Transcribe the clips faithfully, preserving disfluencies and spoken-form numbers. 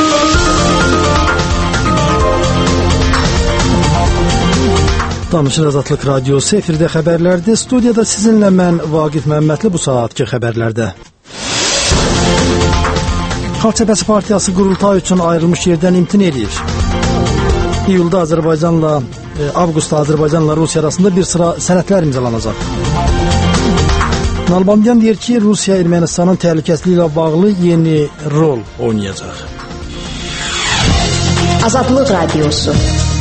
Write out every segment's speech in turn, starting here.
Danışır Azadlıq Radiosu efirdə xəbərlərdir. Studiyada sizinlə mən Vaqif Məmmədli bu saatki xəbərlərdə. Xalq Cəbhəsi Partiyası qurultay üçün ayrılmış yerdən imtina edir. İyulda Azərbaycanla, e, avqustda Azərbaycanla Rusiya arasında bir sıra sənədlər imzalanacaq. Nalbandyan deyir ki, Rusiya Ermənistanın təhlükəsizliyi ilə bağlı yeni rol oynayacaq. Azadlıq Radiosu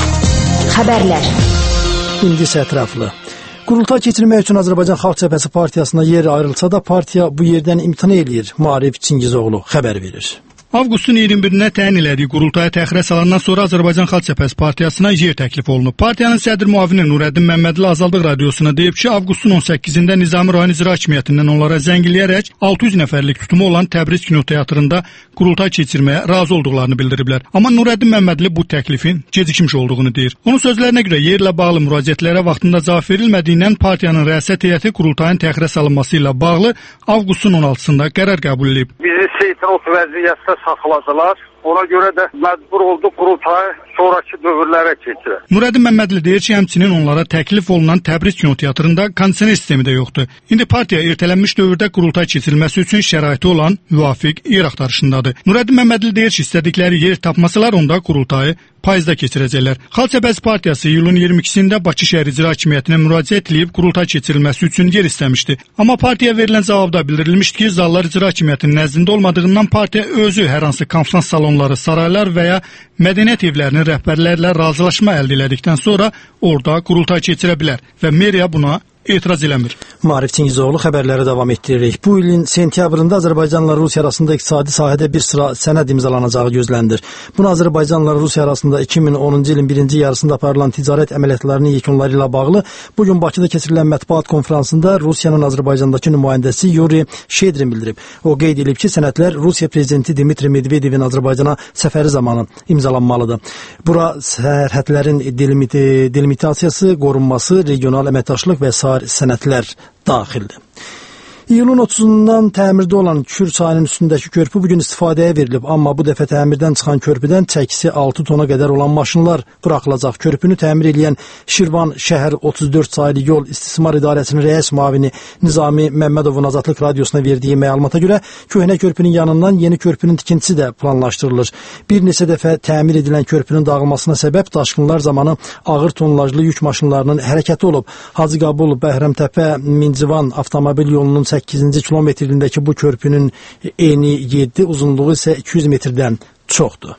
xəbərlər. İndi isə ətraflı. Qurultay keçirmək üçün Azərbaycan Xalq Cəbhəsi Partiyasına yer ayrılsa da partiya bu yerdən imtina edir. Maarif Çingizoğlu xəbər verir. Avqustun iyirmi birinə təyin elədiyi qurultaya təxirə salandan sonra Azərbaycan Xalq Cəbhəsi Partiyasına yer təklif olunub. Partiyanın sədr müavini Nurəddin Məmmədli Azadlıq Radiosuna deyib ki, avqustun on səkkizində Nizami rayon icra hakimiyyətindən onlara zəng eləyərək altı yüz nəfərlik tutumu olan Təbriz kinoteatrında qurultay keçirməyə razı olduqlarını bildiriblər. Amma Nurəddin Məmmədli bu təklifin gecikmiş olduğunu deyir. Onun sözlərinə görə yerlə bağlı müraciətlərə vaxtında cavab verilmədiyindən partiyanın rəsət heyəti qurultayın təxirə salınması ilə bağlı avqustun on altısında qərar qəbul edib. Bizi seytrot vəziyyətdə saxladılar. Ona görə də məcbur olduq qurultayı sonraki dövrlərə keçirək. Nurəddin Məmmədli deyir ki, həmçinin onlara təklif olunan Təbriz kinoteatrında kondisioner sistemi də yoxdur. İndi partiya ertələnmiş dövrdə qurultay keçirilməsi üçün şəraiti olan müvafiq yer axtarışındadır. Nurəddin Məmmədli deyir ki, istədikləri yer tapmasalar onda qurultayı payızda keçirəcəklər. Xalq Cəbhəsi Partiyası iyulun iyirmi ikisində Bakı şəhər icra hakimiyyətinə müraciət edib qurultay keçirilməsi üçün yer istəmişdi. Amma partiya verilən cavabda bildirilmişdi ki, zallar icra hakimiyyətinin nəzdində olmadığından partiya özü hər hansı konfrans salonları, saraylar və ya mədəniyyət evlərinin rəhbərlərlə razılaşma əldə etdikdən sonra orada qurultay keçirə bilər və meriya buna etiraz eləmir. Maarif Çingizoğlu xəbərləri davam etdiririk. Bu ilin sentyabrında Azərbaycanla Rusiya arasında iqtisadi sahədə bir sıra sənəd imzalanacağı gözlənilir. Bunu Azərbaycanla Rusiya arasında iki min onuncu ilin birinci yarısında aparılan ticarət əməliyyatlarının yekunları ilə bağlı bugün Bakıda keçirilən mətbuat konfransında Rusiyanın Azərbaycandakı nümayəndəsi Yuri Şedrin bildirib. O qeyd edib ki, sənədlər Rusiya prezidenti Dmitri Medvedevin Azərbaycana səfəri zamanı imzalanmalıdır. Bura sərhədlərin delimitasiyası, qorunması, regional əməkdaşlıq və sair sənədlər daxildir. İyulun otuzundan təmirdə olan Kür çayının üstündəki körpü bugün istifadəyə verilib, amma bu dəfə təmirdən çıxan körpüdən çəkisi altı tona qədər olan maşınlar buraxılacaq. Körpünü təmir edən Şirvan şəhər otuz dörd saylı yol istismar idarəsinin rəis müavini Nizami Məmmədovun Azadlıq Radiosuna verdiyi məlumata görə köhnə körpünün yanından yeni körpünün tikintisi də planlaşdırılır. Bir neçə dəfə təmir edilən körpünün dağılmasına səbəb daşqınlar zamanı ağır tonlajlı yük maşınlarının hərəkəti olub. Hacı Qabul, Bəhrəmtəpə, Mincivan avtomobil yolunun səkkizinci kilometrindəki bu körpünün eni yeddi, uzunluğu isə iki yüz metrdən çoxdur.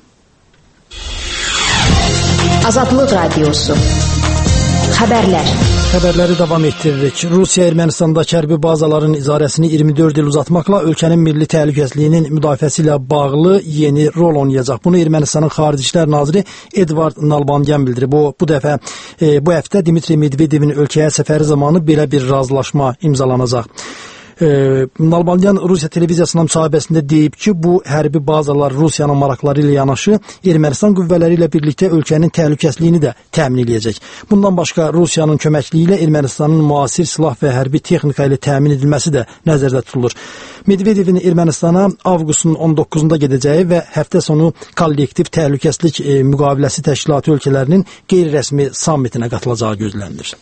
Azadlıq Radiosu xəbərlər. Xəbərləri davam etdiririk. Rusiya Ermənistandakı hərbi bazaların icarəsini iyirmi dörd il uzatmaqla ölkənin milli təhlükəsizliyinin müdafiəsi ilə bağlı yeni rol oynayacaq. Bunu Ermənistanın Xarici İşlər naziri Edvard Nalbandyan bildirib. Bu, bu dəfə, e, bu həftə Dmitri Medvedevin ölkəyə səfəri zamanı belə bir razılaşma imzalanacaq. E, Nalbandyan Rusiya televiziyasının müsahibəsində deyib ki, bu hərbi bazalar Rusiyanın maraqları ilə yanaşı Ermənistan qüvvələri ilə birlikdə ölkənin təhlükəsizliyini də təmin edəcək. Bundan başqa Rusiyanın köməkliyi ilə Ermənistanın müasir silah və hərbi texnika ilə təmin edilməsi də nəzərdə tutulur. Medvedevin Ermənistana avqustun on doqquzunda gedəcəyi və həftə sonu kollektiv təhlükəsizlik e, müqaviləsi təşkilatı ölkələrinin qeyri-rəsmi sammitinə qatılacağı gözlənilir.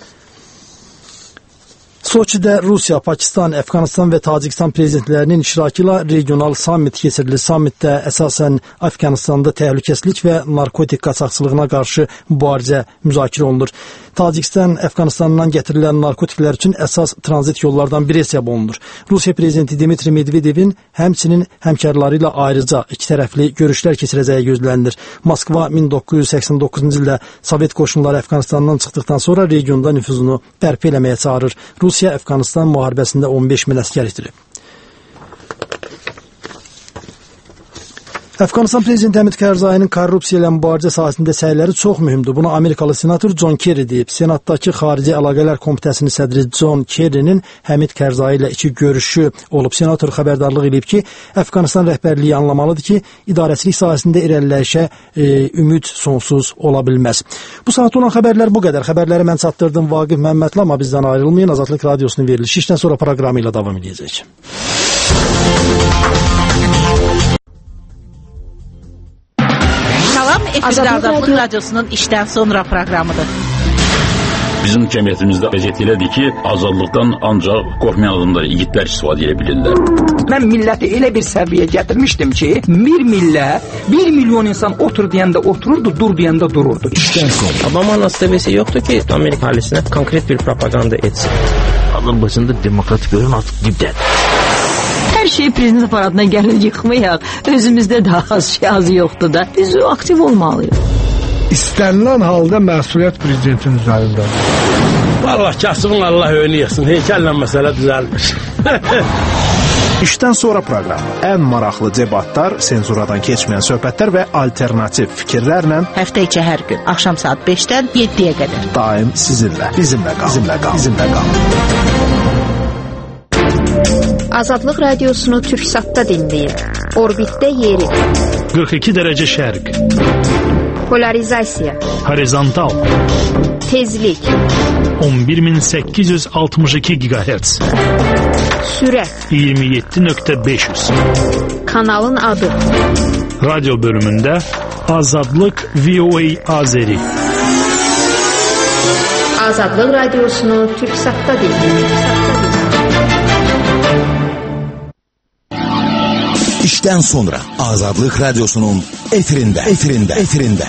Soçidə Rusiya, Pakistan, Əfqanistan və Tacikistan prezidentlərinin iştirakı ilə regional sammit keçirilir. Sammitdə əsasən Əfqanistanda təhlükəsizlik və narkotik qaçaqçılığına qarşı mübarizə müzakirə olunur. Tacikistan Əfqanistandan gətirilən narkotiklər üçün əsas tranzit yollardan biri hesab olunur. Rusiya prezidenti Dmitri Medvedevin həmçinin həmkarları ilə ayrıca iki tərəfli görüşlər keçirəcəyi gözlənilir. Moskva min doqquz yüz səksən doqquzuncu ildə Sovet qoşunları Əfqanistandan çıxdıqdan sonra regionda nüfuzunu bərpa eləməyə çağırır. Rusiya Əfqanistan müharibəsində on beş min əsgər itirib. Əfqanistan prezidenti Həmid Karzayinin korrupsiya ilə mübarizə sahəsində səyləri çox mühümdür. Bunu Amerikalı senator John Kerry deyib. Senatdakı Xarici Əlaqələr Komitəsinin sədri John Kerry'nin Həmid Karzai ilə iki görüşü olub. Senator xəbərdarlıq edib ki, Əfqanistan rəhbərliyi anlamalıdır ki, idarəçilik sahəsində irəliləyişə e, ümid sonsuz ola bilməz. Bu saat olan xəbərlər bu qədər. Xəbərləri mən çatdırdım Vaqif Məmmədli, amma bizdən ayrılmayın. Azadlıq Radiosunun verilişi işdən sonra proqramı ilə davam edəcək. Azadlıq Azadlıq Radiosunun işdən sonra proqramıdır. Bizim cəmiyyətimizdə vəziyyət elədir ki, azadlıqdan ancaq qorxmayan adamlar, igidlər istifadə edə bilirlər. Mən milləti elə bir səviyyəyə gətirmişdim ki, bir millət, bir milyon insan otur deyəndə otururdu, dur deyəndə dururdu. Obama nasibesi yoktu ki Amerika ailesine konkret bir propaganda etsin. Azərbaycanda demokratik görün artıq dibdədir. Hər şey prezident aparatına gəlir yıxmayaq. Özümüzdə daha az şey az yoxdur da. Biz aktiv olmalıyıq. İstənilən halda məsuliyyət prezidentin üzərindədir. Vallahi kasığın Allah önü yıxsın. Heykəllə məsələ düzəlmiş. İşdən sonra proqramı. Ən maraqlı debatlar, senzuradan keçməyən söhbətlər və alternativ fikirlərlə Həftə içi hər gün axşam saat beşdən yeddiyə qədər. Daim sizinlə, bizimlə qal, bizimlə qal, bizimlə qal. Azadlıq Radiosunu Türksatda dinləyin. Orbitdə yeri. qırx iki dərəcə şərq. Polarizasiya. Horizontal. Tezlik. on bir min səkkiz yüz altmış iki gigahertz. Sürət. iyirmi yeddi nöqtə beş yüz. Kanalın adı. Radyo bölümündə Azadlıq V O A Azeri. Azadlıq Radiosunu Türksatda dinləyin. İşdən sonra Azadlıq Radiosunun efirində, efirində, efirində.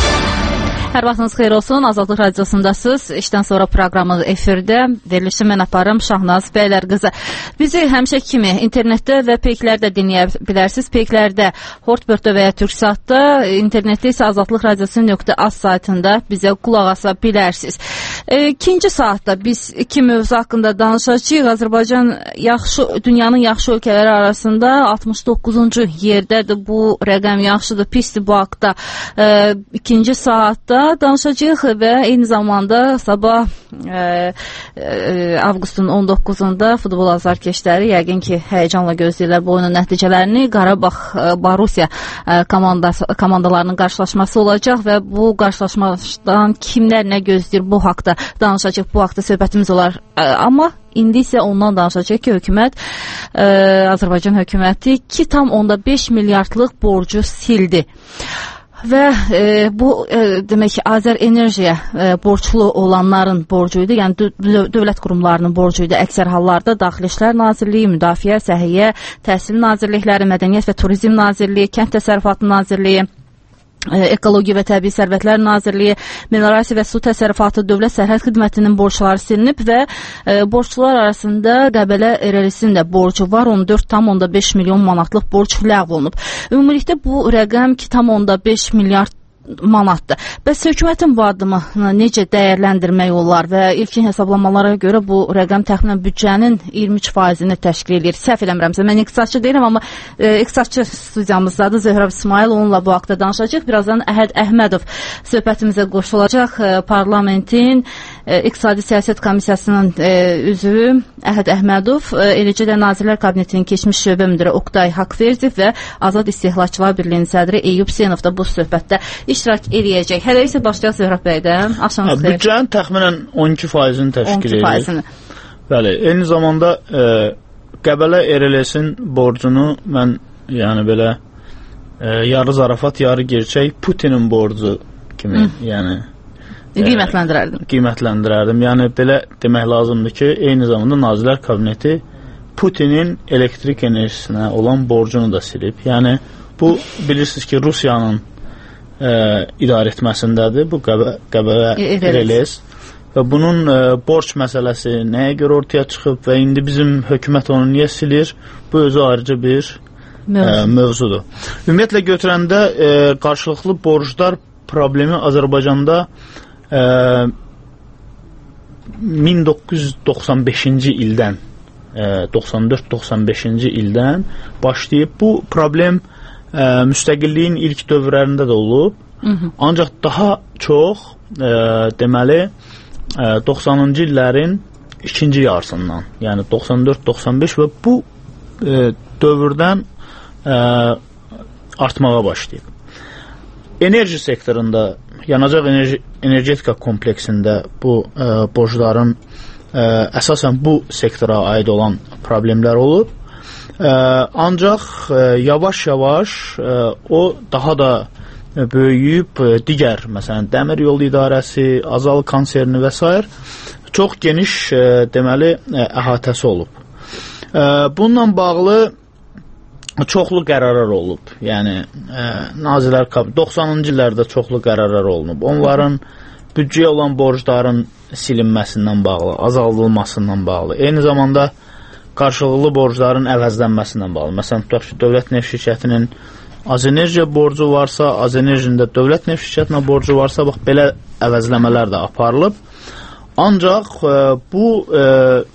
Hər vaxtınız xeyir olsun. Azadlıq Radiosundasınız. İşdən sonra proqramı efirdə. Verilişi mən aparım Şahnaz Bəylər qızı. Bizi həmişə kimi internetdə və peyklərdə dinləyə bilərsiniz. Peyklərdə Hortbörtdə və ya Türksatda, internetdə isə azadlıq radiosu nöqtə az saytında bizə qulaq asa bilərsiniz. E, ikinci saatda biz iki mövzu haqqında danışacağıq. Azərbaycan yaxşı, dünyanın yaxşı ölkələri arasında altmış doqquzuncu yerdədir. Bu rəqəm yaxşıdır, pisdir bu haqda. E, ikinci saatda danışacağıq və eyni zamanda sabah e, e, avqustun on doqquzunda futbol azarkeşləri yəqin ki, həyecanla gözləyirlər bu oyunun nəticələrini. Qarabağ e, Borusiya e, komandası, komandalarının qarşılaşması olacaq və bu qarşılaşmadan kimlər nə gözləyir bu haqda danışacaq, bu haqda söhbətimiz olar. E, amma İndi isə ondan danışacaq ki, hökumət, e, Azərbaycan hökuməti iki tam onda beş milyardlıq borcu sildi. Və e, bu e, demək ki, Azər Enerjiyə e, borclu olanların borcuydu, yəni dö dövlət qurumlarının borcuydu. Əksər hallarda Daxili İşlər Nazirliyi, Müdafiə, Səhiyyə, Təhsil Nazirlikləri, Mədəniyyət və Turizm Nazirliyi, Kənd Təsərrüfatı Nazirliyi, Ekologiya və Təbii Sərvətlər Nazirliyi, Minerasiya və Su Təsərrüfatı Dövlət Sərhəd Xidmətinin borcları silinib və e, borclular arasında Qəbələ Erəlisin də borcu var. on dörd tam onda beş milyon manatlıq borc ləğv olunub. Ümumilikdə bu rəqəm iki tam onda beş milyard manatdır. Bəs hökumətin bu addımı necə dəyərləndirmək olar və ilkin hesablamalara görə bu rəqəm təxminən büdcənin iyirmi üç faizini təşkil edir. Səhv eləmirəmsə, mən iqtisadçı deyirəm, amma e, iqtisadçı studiyamızdadır Zöhrəb İsmail, onunla bu haqda danışacaq. Birazdan Əhəd Əhmədov söhbətimizə qoşulacaq. E, parlamentin e, İqtisadi Siyasət Komissiyasının e, üzvü Əhəd Əhmədov, e, eləcə də Nazirlər Kabinetinin keçmiş şöbə müdiri Oqtay Haqverdiyev və Azad İstehlakçılar Birliyinin sədri Eyüp Hüseynov da bu söhbətdə iştirak eləyəcək. Hələ isə başlayaq Zöhrəb bəydən. Axşamınız xeyir. Büdcənin təxminən on iki faizini təşkil edir. Bəli, eyni zamanda e, Qəbələ Erəlisin borcunu mən yəni belə e, yarı zarafat, yarı gerçək Putinin borcu kimi, Hı. yəni e, qiymətləndirərdim. Qiymətləndirərdim. Yəni belə demək lazımdır ki, eyni zamanda Nazirlər Kabineti Putinin elektrik enerjisinə olan borcunu da silib. Yəni bu bilirsiniz ki, Rusiyanın Ə, idarə etməsindədir bu Qəbələ Erəlis və bunun ə, borc məsələsi nəyə görə ortaya çıxıb və indi bizim hökumət onu niyə silir, bu özü ayrıca bir Mövzu. ə, mövzudur. Ümumiyyətlə götürəndə ə, qarşılıqlı borclar problemi Azərbaycanda ə, min doqquz yüz doxsan beşinci ildən ə, doxsan dörd doxsan beşinci ildən başlayıb. Bu problem Ə, müstəqilliyin ilk dövrlərində də olub. Hı -hı. Ancaq daha çox ə, deməli ə, doxsanıncı illərin ikinci yarısından, yəni doxsan dörd doxsan beş və bu ə, dövrdən ə, artmağa başlayıb. Enerji sektorunda, yanacaq enerji, energetika kompleksində bu ə, borcların ə, əsasən bu sektora aid olan problemlər olub. Ə, ancaq ə, yavaş-yavaş ə, o daha da böyüyüb digər, məsələn, Dəmir Yolu İdarəsi, Azal konserni və s. çox geniş deməli əhatəsi olub. Bununla bağlı çoxlu qərarlar olub. Yəni Nazirlər Kabineti doxsanıncı illərdə çoxlu qərarlar olunub. Onların büdcəyə olan borcların silinməsindən bağlı, azaldılmasından bağlı, eyni zamanda qarşılıqlı borcların əvəzlənməsindən bağlı. Məsələn, tutaq ki, Dövlət Neft Şirkətinin Azenerjiya borcu varsa, Azenerjinin də Dövlət Neft Şirkətinə borcu varsa, bax, belə əvəzləmələr də aparılıb. Ancaq e, bu e,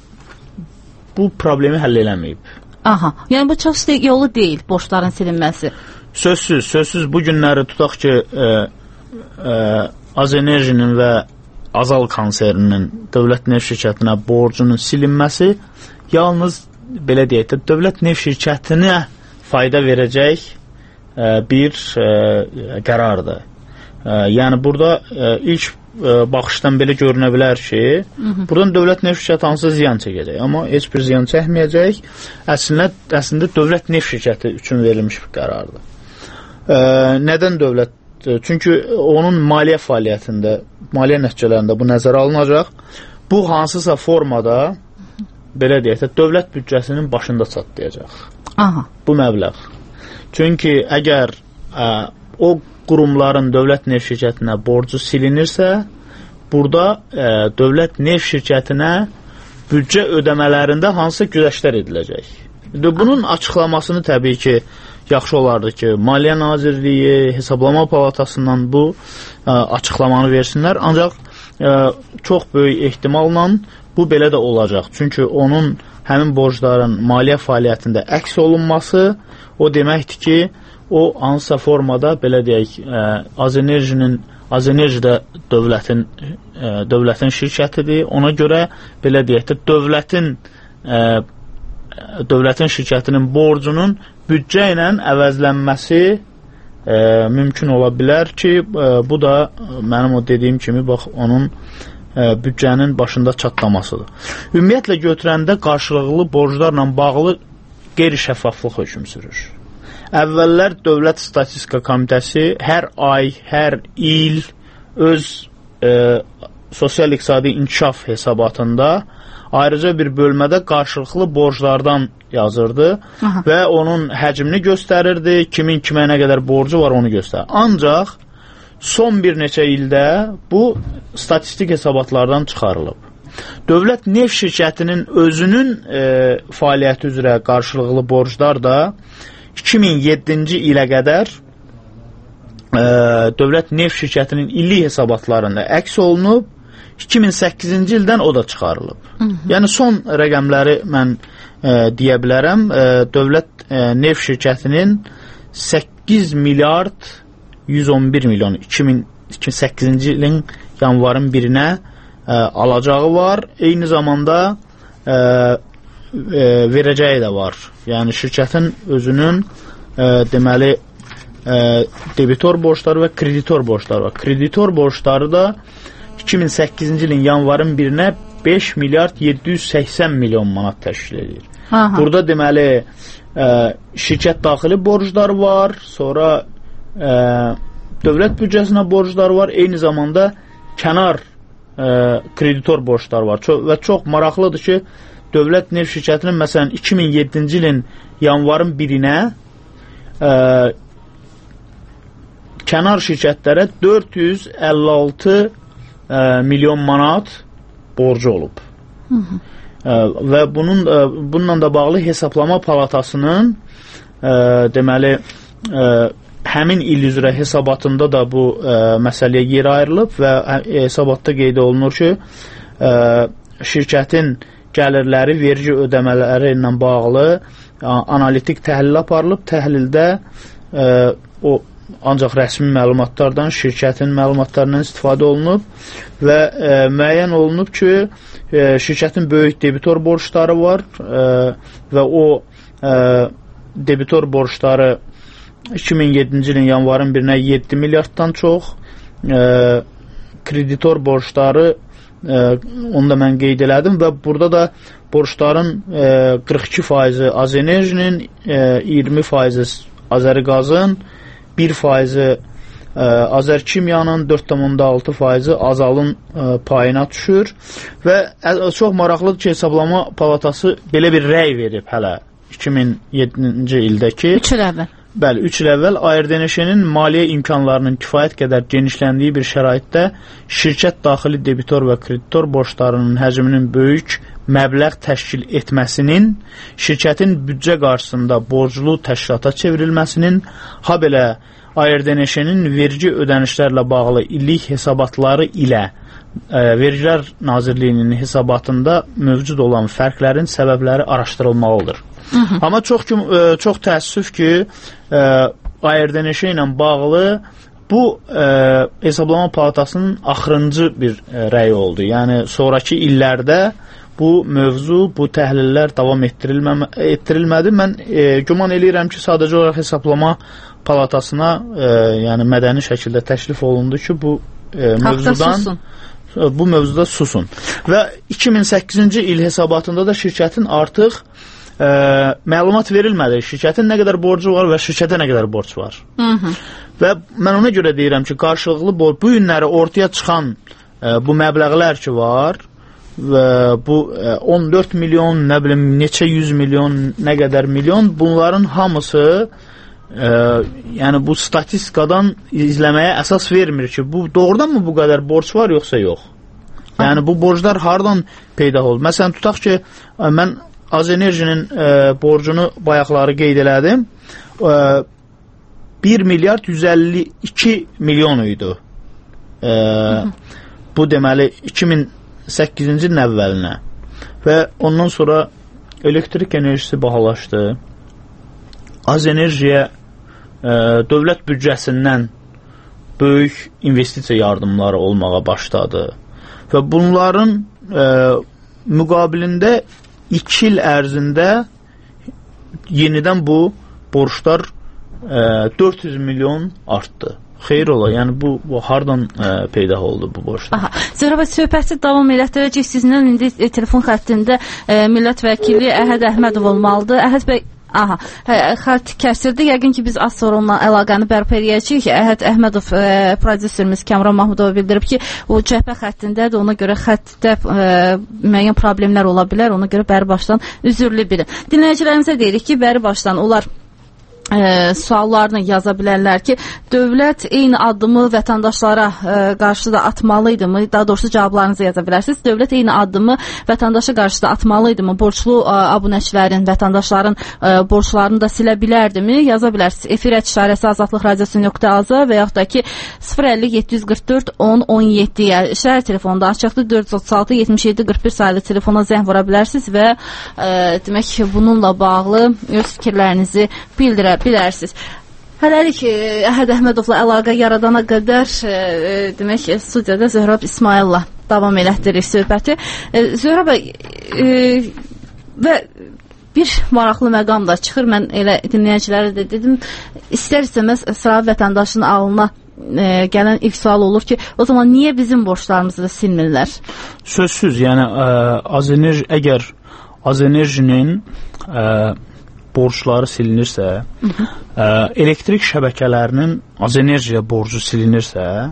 bu problemi həll eləməyib. Aha, yəni bu çox yolu deyil, borcların silinməsi. Sözsüz, sözsüz bu günləri tutaq ki, e, e, Azenerjinin və Azal konserninin Dövlət Neft Şirkətinə borcunun silinməsi yalnız, belə deyək də, Dövlət Neft Şirkətinə fayda verəcək bir e, qərardır. E, yəni burada e, ilk e, baxışdan belə görünə bilər ki, hı -hı. buradan Dövlət Neft Şirkəti hansı ziyan çəkəcək, amma heç bir ziyan çəkməyəcək. Əslində, əslində Dövlət Neft Şirkəti üçün verilmiş bir qərardır. E, nədən dövlət? Çünki onun maliyyə fəaliyyətində, maliyyə nəticələrində bu nəzərə alınacaq. Bu hansısa formada, belə deyək də, dövlət büdcəsinin başında çatlayacaq. Aha. Bu məbləğ. Çünki əgər ə, o qurumların Dövlət Neft Şirkətinə borcu silinirsə, burada ə, Dövlət Neft Şirkətinə büdcə ödəmələrində hansı güzəştlər ediləcək. Bunun açıqlamasını təbii ki, yaxşı olardı ki, Maliyyə Nazirliyi, Hesablama Palatasından bu ə, açıqlamanı versinlər. Ancaq ə, çox böyük ehtimalla bu belə də olacaq. Çünki onun həmin borcların maliyyə fəaliyyətində əks olunması o deməkdir ki, o hansısa formada, belə deyək, ə, Azenerjinin, Azenerji də dövlətin, ə, dövlətin şirkətidir. Ona görə, belə deyək də, dövlətin, ə, dövlətin şirkətinin borcunun büdcə ilə əvəzlənməsi ə, mümkün ola bilər ki, ə, bu da mənim o dediyim kimi, bax, onun ə, büdcənin başında çatlamasıdır. Ümumiyyətlə götürəndə qarşılıqlı borclarla bağlı qeyri-şəffaflıq hökm sürür. Əvvəllər Dövlət Statistika Komitəsi hər ay, hər il öz e, sosial-iqtisadi inkişaf hesabatında ayrıca bir bölmədə qarşılıqlı borclardan yazırdı. Aha. Və onun həcmini göstərirdi, kimin kimə nə qədər borcu var onu göstərir. Ancaq son bir neçə ildə bu statistik hesabatlardan çıxarılıb. Dövlət Neft Şirkətinin özünün e, fəaliyyəti üzrə qarşılıqlı borclar da iki min yeddinci ilə qədər e, Dövlət Neft Şirkətinin illik hesabatlarında əks olunub, iki min səkkizinci ildən o da çıxarılıb. Hı -hı. Yəni son rəqəmləri mən e, deyə bilərəm. E, Dövlət e, Neft Şirkətinin səkkiz milyard yüz on bir milyon iki min səkkizinci ilin yanvarın birinə Ə, alacağı var. Eyni zamanda ə, ə, verəcəyi də var. Yəni şirkətin özünün ə, deməli ə, debitor borçları və kreditor borçları var. Kreditor borçları da iki min səkkizinci ilin yanvarın birinə beş milyard yeddi yüz səksən milyon manat təşkil edir. Aha. Burada deməli ə, şirkət daxili borcları var, sonra ə, dövlət büdcəsinə borcları var, eyni zamanda kənar Ə, kreditor borçlar var. Ço və çox maraqlıdır ki, Dövlət Neft Şirkətinin məsələn iki min yeddinci ilin yanvarın birinə ə, kənar şirkətlərə dörd yüz əlli altı ə, milyon manat borcu olub. Hı -hı. Ə, və bunun ə, bununla da bağlı Hesablama Palatasının ə, deməli ə, həmin il üzrə hesabatında da bu ə, məsələyə yer ayrılıb və hesabatda qeyd olunur ki, ə, şirkətin gəlirləri, vergi ödəmələri ilə bağlı ə, analitik təhlil aparılıb. Təhlildə ə, o ancaq rəsmi məlumatlardan, şirkətin məlumatlarından istifadə olunub və ə, müəyyən olunub ki, ə, şirkətin böyük debitor borçları var ə, və o ə, debitor borçları iki min yeddinci ilin yanvarın birinə yeddi milyarddan çox, e, kreditor borçları e, onu da mən qeyd elədim və burada da borçların e, qırx iki faizi Azenerjinin, e, iyirmi faizi Azəriqazın, bir faizi Azərkimyanın dörd tam altı faizi Azalın ə, payına düşür və ə, çox maraqlıdır ki, Hesablama Palatası belə bir rəy verib hələ iki min yeddinci ildə ki, üç il əvvəl. Bəli, üç il əvvəl A R D N Ş-nin maliyyə imkanlarının kifayət qədər genişləndiyi bir şəraitdə şirkət daxili debitor və kreditor borclarının həcminin böyük məbləğ təşkil etməsinin, şirkətin büdcə qarşısında borclu təşkilata çevrilməsinin, ha belə A R D N Ş-nin vergi ödənişlərlə bağlı illik hesabatları ilə ə, Vergilər Nazirliyinin hesabatında mövcud olan fərqlərin səbəbləri araşdırılmalıdır. Hı -hı. Amma çox, ə, çox təəssüf ki, ə, A R D N Ş ilə bağlı bu ə, Hesablama Palatasının axırıncı bir ə, rəyi oldu. Yəni, sonraki illərdə bu mövzu, bu təhlillər davam etdirilmədi. Mən e, güman eləyirəm ki, sadəcə olaraq Hesablama Palatasına e, yəni mədəni şəkildə təklif olundu ki, bu e, mövzudan bu mövzuda susun. Və iki min səkkizinci il hesabatında da şirkətin artıq e, məlumat verilmədi. Şirkətin nə qədər borcu var və şirkətə nə qədər borc var. Hı -hı. Və mən ona görə deyirəm ki, qarşılıqlı borc, bu günləri ortaya çıxan e, bu məbləğlər ki var, və bu on dörd milyon, nə bilim, neçə yüz milyon, nə qədər milyon, bunların hamısı e, yəni bu statistikadan izləməyə əsas vermir ki, bu doğrudan mı bu qədər borc var, yoxsa yox? Yəni bu borclar hardan peyda oldu? Məsələn, tutaq ki, mən Azenerjinin e, borcunu bayaqları qeyd elədim. E, bir milyard yüz əlli iki milyon idi. E, bu deməli iki min səkkizinci ilin əvvəlinə və ondan sonra elektrik enerjisi bahalaşdı. Azenerjiyə e, dövlət büdcəsindən böyük investisiya yardımları olmağa başladı və bunların e, müqabilində iki il ərzində yenidən bu borclar e, dörd yüz milyon artdı. Xeyr ola, yəni bu, bu hardan ə, peyda oldu bu borclar? Aha, Zöhrə bəy, söhbəti davam elətdirəcək. Sizlə indi e, telefon xəttində e, millət vəkili Əhəd Əhmədov olmalıdır. Əhəd bəy, aha, xətt kəsildi. Yəqin ki, biz az sonra onunla əlaqəni bərpa edəcəyik. Əhəd Əhmədov e, prodüserimiz Kəmran Mahmudova bildirib ki, o cəhbə xəttindədir. Ona görə xəttdə e, müəyyən problemlər ola bilər. Ona görə bəri başdan üzürlü biri. Dinləyicilərimizə deyirik ki, bəri başdan onlar E, suallarını yaza bilərlər ki, dövlət eyni addımı vətəndaşlara e, qarşı da atmalıydı mı? Daha doğrusu cavablarınızı yaza bilərsiniz. Dövlət eyni addımı vətəndaşa qarşı da atmalıydı mı? Borçlu e, abunəçilərin, vətəndaşların e, borçlarını da silə bilərdi mi? Yaza bilərsiniz. Efir işarəsi azadlıq radiosu nöqtə az və yaxud da ki sıfır əlli yeddi yüz qırx dörd on on yeddi şəhər telefonunda açıqdır. dörd yüz otuz altı yetmiş yeddi qırx bir sayılı telefona zəng vura bilərsiniz və e, demək ki, bununla bağlı öz fikirlərinizi bildirə bilərsiniz. Hələlik Əhəd Əhmədovla əlaqə yaradana qədər e, demək ki, studiyada Zöhrab İsmayıl'la davam elətdirik söhbəti. E, Zöhrab bəy, e, və bir maraqlı məqam da çıxır. Mən elə dinləyicilərə də dedim, istər-istəməz sıra vətəndaşın ağlına e, gələn ilk sual olur ki, o zaman niyə bizim borçlarımızı da silmirlər? Sözsüz, yəni ə, Azenerji, əgər Azenerjinin ə, borcları silinirsə, hı -hı. Ə, elektrik şəbəkələrinin Azenerjiyə borcu silinirsə,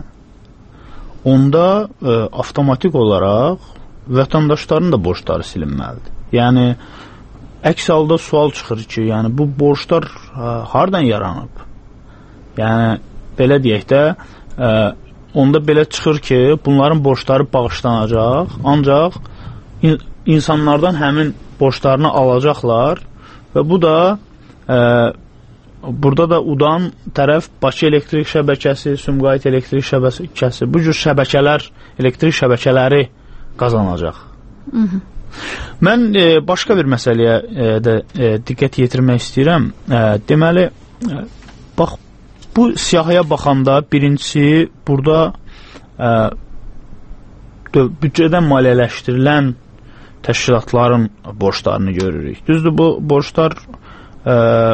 onda ə, avtomatik olaraq vətəndaşların da borcları silinməlidir. Yəni, əks halda sual çıxır ki, yəni bu borclar ə, hardan yaranıb? Yəni, belə deyək də, ə, onda belə çıxır ki, bunların borcları bağışlanacaq, ancaq in insanlardan həmin borclarını alacaqlar. Və bu da e, burada da udan tərəf Bakı elektrik şəbəkəsi, Sumqayıt elektrik şəbəkəsi, bu cür şəbəkələr, elektrik şəbəkələri qazanacaq. Hı -hı. Mən e, başqa bir məsələyə e, də e, diqqət yetirmək istəyirəm. E, deməli, e, bax, bu siyahıya baxanda birincisi burada e, büdcədən maliyyələşdirilən təşkilatların borclarını görürük. Düzdür, bu borclar e,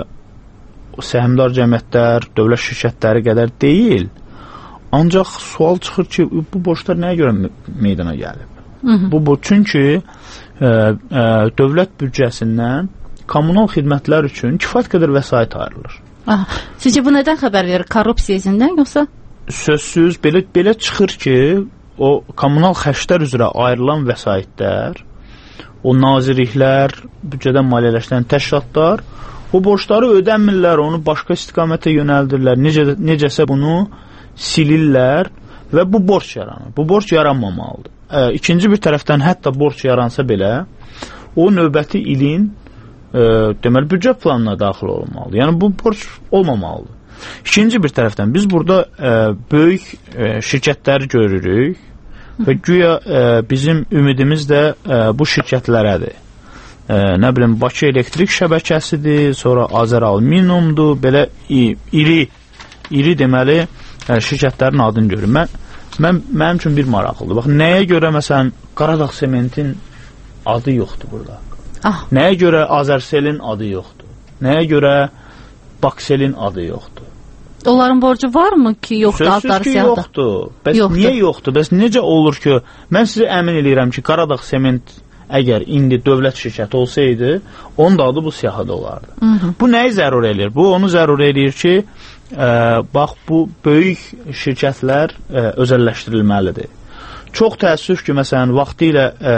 səhmdar cəmiyyətlər, dövlət şirkətləri qədər deyil. Ancaq sual çıxır ki, bu borclar nəyə görə meydana gəlib? Hı -hı. Bu, bu çünki e, e, dövlət büdcəsindən kommunal xidmətlər üçün kifayət qədər vəsait ayrılır. Aha. Sizcə bu nədən xəbər verir? Korrupsiya izindən yoxsa? sözsüz belə belə çıxır ki, o kommunal xərclər üzrə ayrılan vəsaitlər, o nazirliklər, büdcədən maliyyələşdirən təşkilatlar o borcları ödəmirlər, onu başqa istiqamətə yönəldirlər. Necə, necəsə bunu silirlər və bu borc yaranır. Bu borc yaranmamalıdır. E, ikinci bir tərəfdən hətta borc yaransa belə, o növbəti ilin e, deməli, büdcə planına daxil olmalıdır. Yəni, bu borc olmamalıdır. İkinci bir tərəfdən biz burada e, böyük e, şirkətləri görürük və güya e, bizim ümidimiz də e, bu şirkətlərədir. E, nə bilim, Bakı elektrik şəbəkəsidir, sonra Azəraluminiumdur, belə iri, iri deməli e, şirkətlərin adını görür. Mən, mən, mənim üçün bir maraqlıdır. Bax, nəyə görə məsələn Qaradağ Sementin adı yoxdur burada? Ah. Nəyə görə Azərselin adı yoxdur? Nəyə görə Bakselin adı yoxdur? Onların borcu varmı ki, yoxdur adları siyahda? Sözsüz ki, yoxdur. Bəs yoxdur. Niyə yoxdur? Bəs necə olur ki, mən sizə əmin edirəm ki, Qaradağ Sement əgər indi dövlət şirkəti olsaydı, onun da adı bu siyahıda olardı. Hı -hı. Bu nəyi zərur eləyir? Bu onu zərur eləyir ki, ə, bax, bu böyük şirkətlər ə, özəlləşdirilməlidir. Çox təəssüf ki, məsələn, vaxtı ilə ə,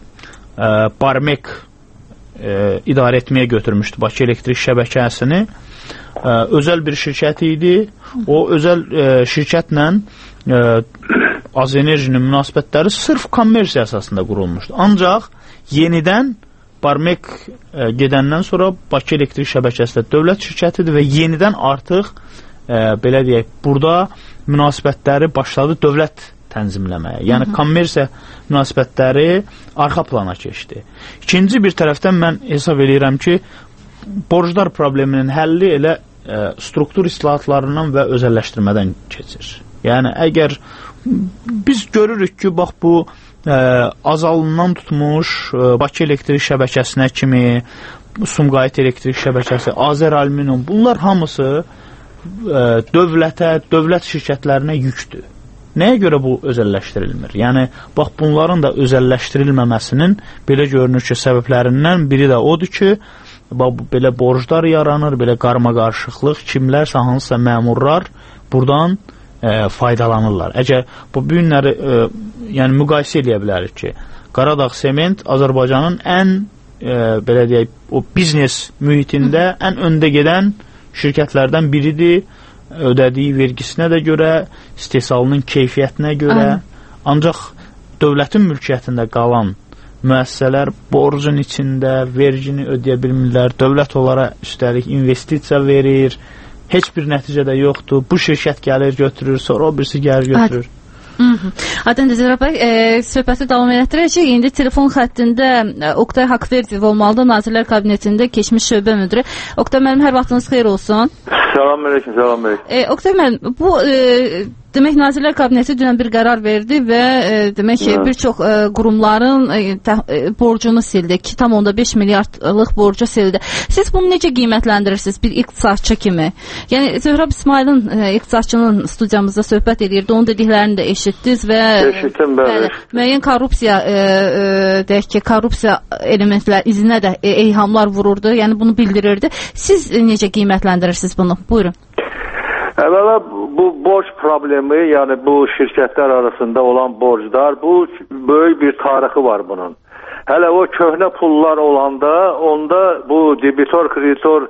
ə, Barmek ə, idarə etməyə götürmüşdü Bakı elektrik şəbəkəsini. Ə, özəl bir şirkət idi. O özəl ə, şirkətlə ə, Azenerjinin münasibətləri sırf kommersiya əsasında qurulmuşdu. Ancaq yenidən Barmek ə, gedəndən sonra Bakı elektrik şəbəkəsi də dövlət şirkətidir və yenidən artıq ə, belə deyək, burada münasibətləri başladı dövlət tənzimləməyə. Yəni, kommersiya münasibətləri arxa plana keçdi. İkinci bir tərəfdən mən hesab edirəm ki, borclar probleminin həlli elə ə, struktur islahatlarından və özəlləşdirmədən keçir. Yəni, əgər biz görürük ki, bax, bu ə, azalından tutmuş ə, Bakı elektrik şəbəkəsinə kimi, Sumqayıt elektrik şəbəkəsi, Azəraluminium, bunlar hamısı ə, dövlətə, dövlət şirkətlərinə yükdür. Nəyə görə bu özəlləşdirilmir? Yəni, bax, bunların da özəlləşdirilməməsinin belə görünür ki, səbəblərindən biri də odur ki, bax, belə borclar yaranır, belə qarma-qarışıqlıq, kimlərsə, hansısa məmurlar buradan ə, faydalanırlar. Əgər bu günləri ə, yəni müqayisə eləyə bilərik ki, Qaradağ Sement Azərbaycanın ən ə, belə deyək, o biznes mühitində ən öndə gedən şirkətlərdən biridir. Ödədiyi vergisinə də görə, istehsalının keyfiyyətinə görə. Aha. Ancaq dövlətin mülkiyyətində qalan müəssisələr borcun içində vergini ödəyə bilmirlər. Dövlət onlara üstəlik investisiya verir. Heç bir nəticə də yoxdur. Bu şirkət gəlir götürür, sonra o birisi gəlir götürür. Aydındır Zərər bəy, e, söhbəti davam etdirəcək. İndi telefon xəttində e, Oktay Haqverdiyev olmalıdır, Nazirlər Kabinetində keçmiş şöbə müdiri. Oktay müəllim, hər vaxtınız xeyir olsun. Salam əleykum, salam əleykum. E, Oktay müəllim, bu e, demək Nazirlər Kabineti dünən bir qərar verdi və e, demək ki, bir çox e, qurumların e, tə, e, borcunu sildi. iki tam beş milyardlıq borcu sildi. Siz bunu necə qiymətləndirirsiniz bir iqtisadçı kimi? Yəni Zöhrab İsmailin e, iqtisadçının studiyamızda söhbət edirdi, onun dediklərini də eşitdiniz və Eşitdim, bəli. Müəyyən korrupsiya e, e, deyək ki, korrupsiya elementlər izinə də e, eyhamlar vururdu. Yəni bunu bildirirdi. Siz e, necə qiymətləndirirsiniz bunu? Buyurun. Əvvəla bu borc problemi, yəni bu şirkətlər arasında olan borclar, bu böyük bir tarixi var bunun. Hələ o köhnə pullar olanda, onda bu debitor, kreditor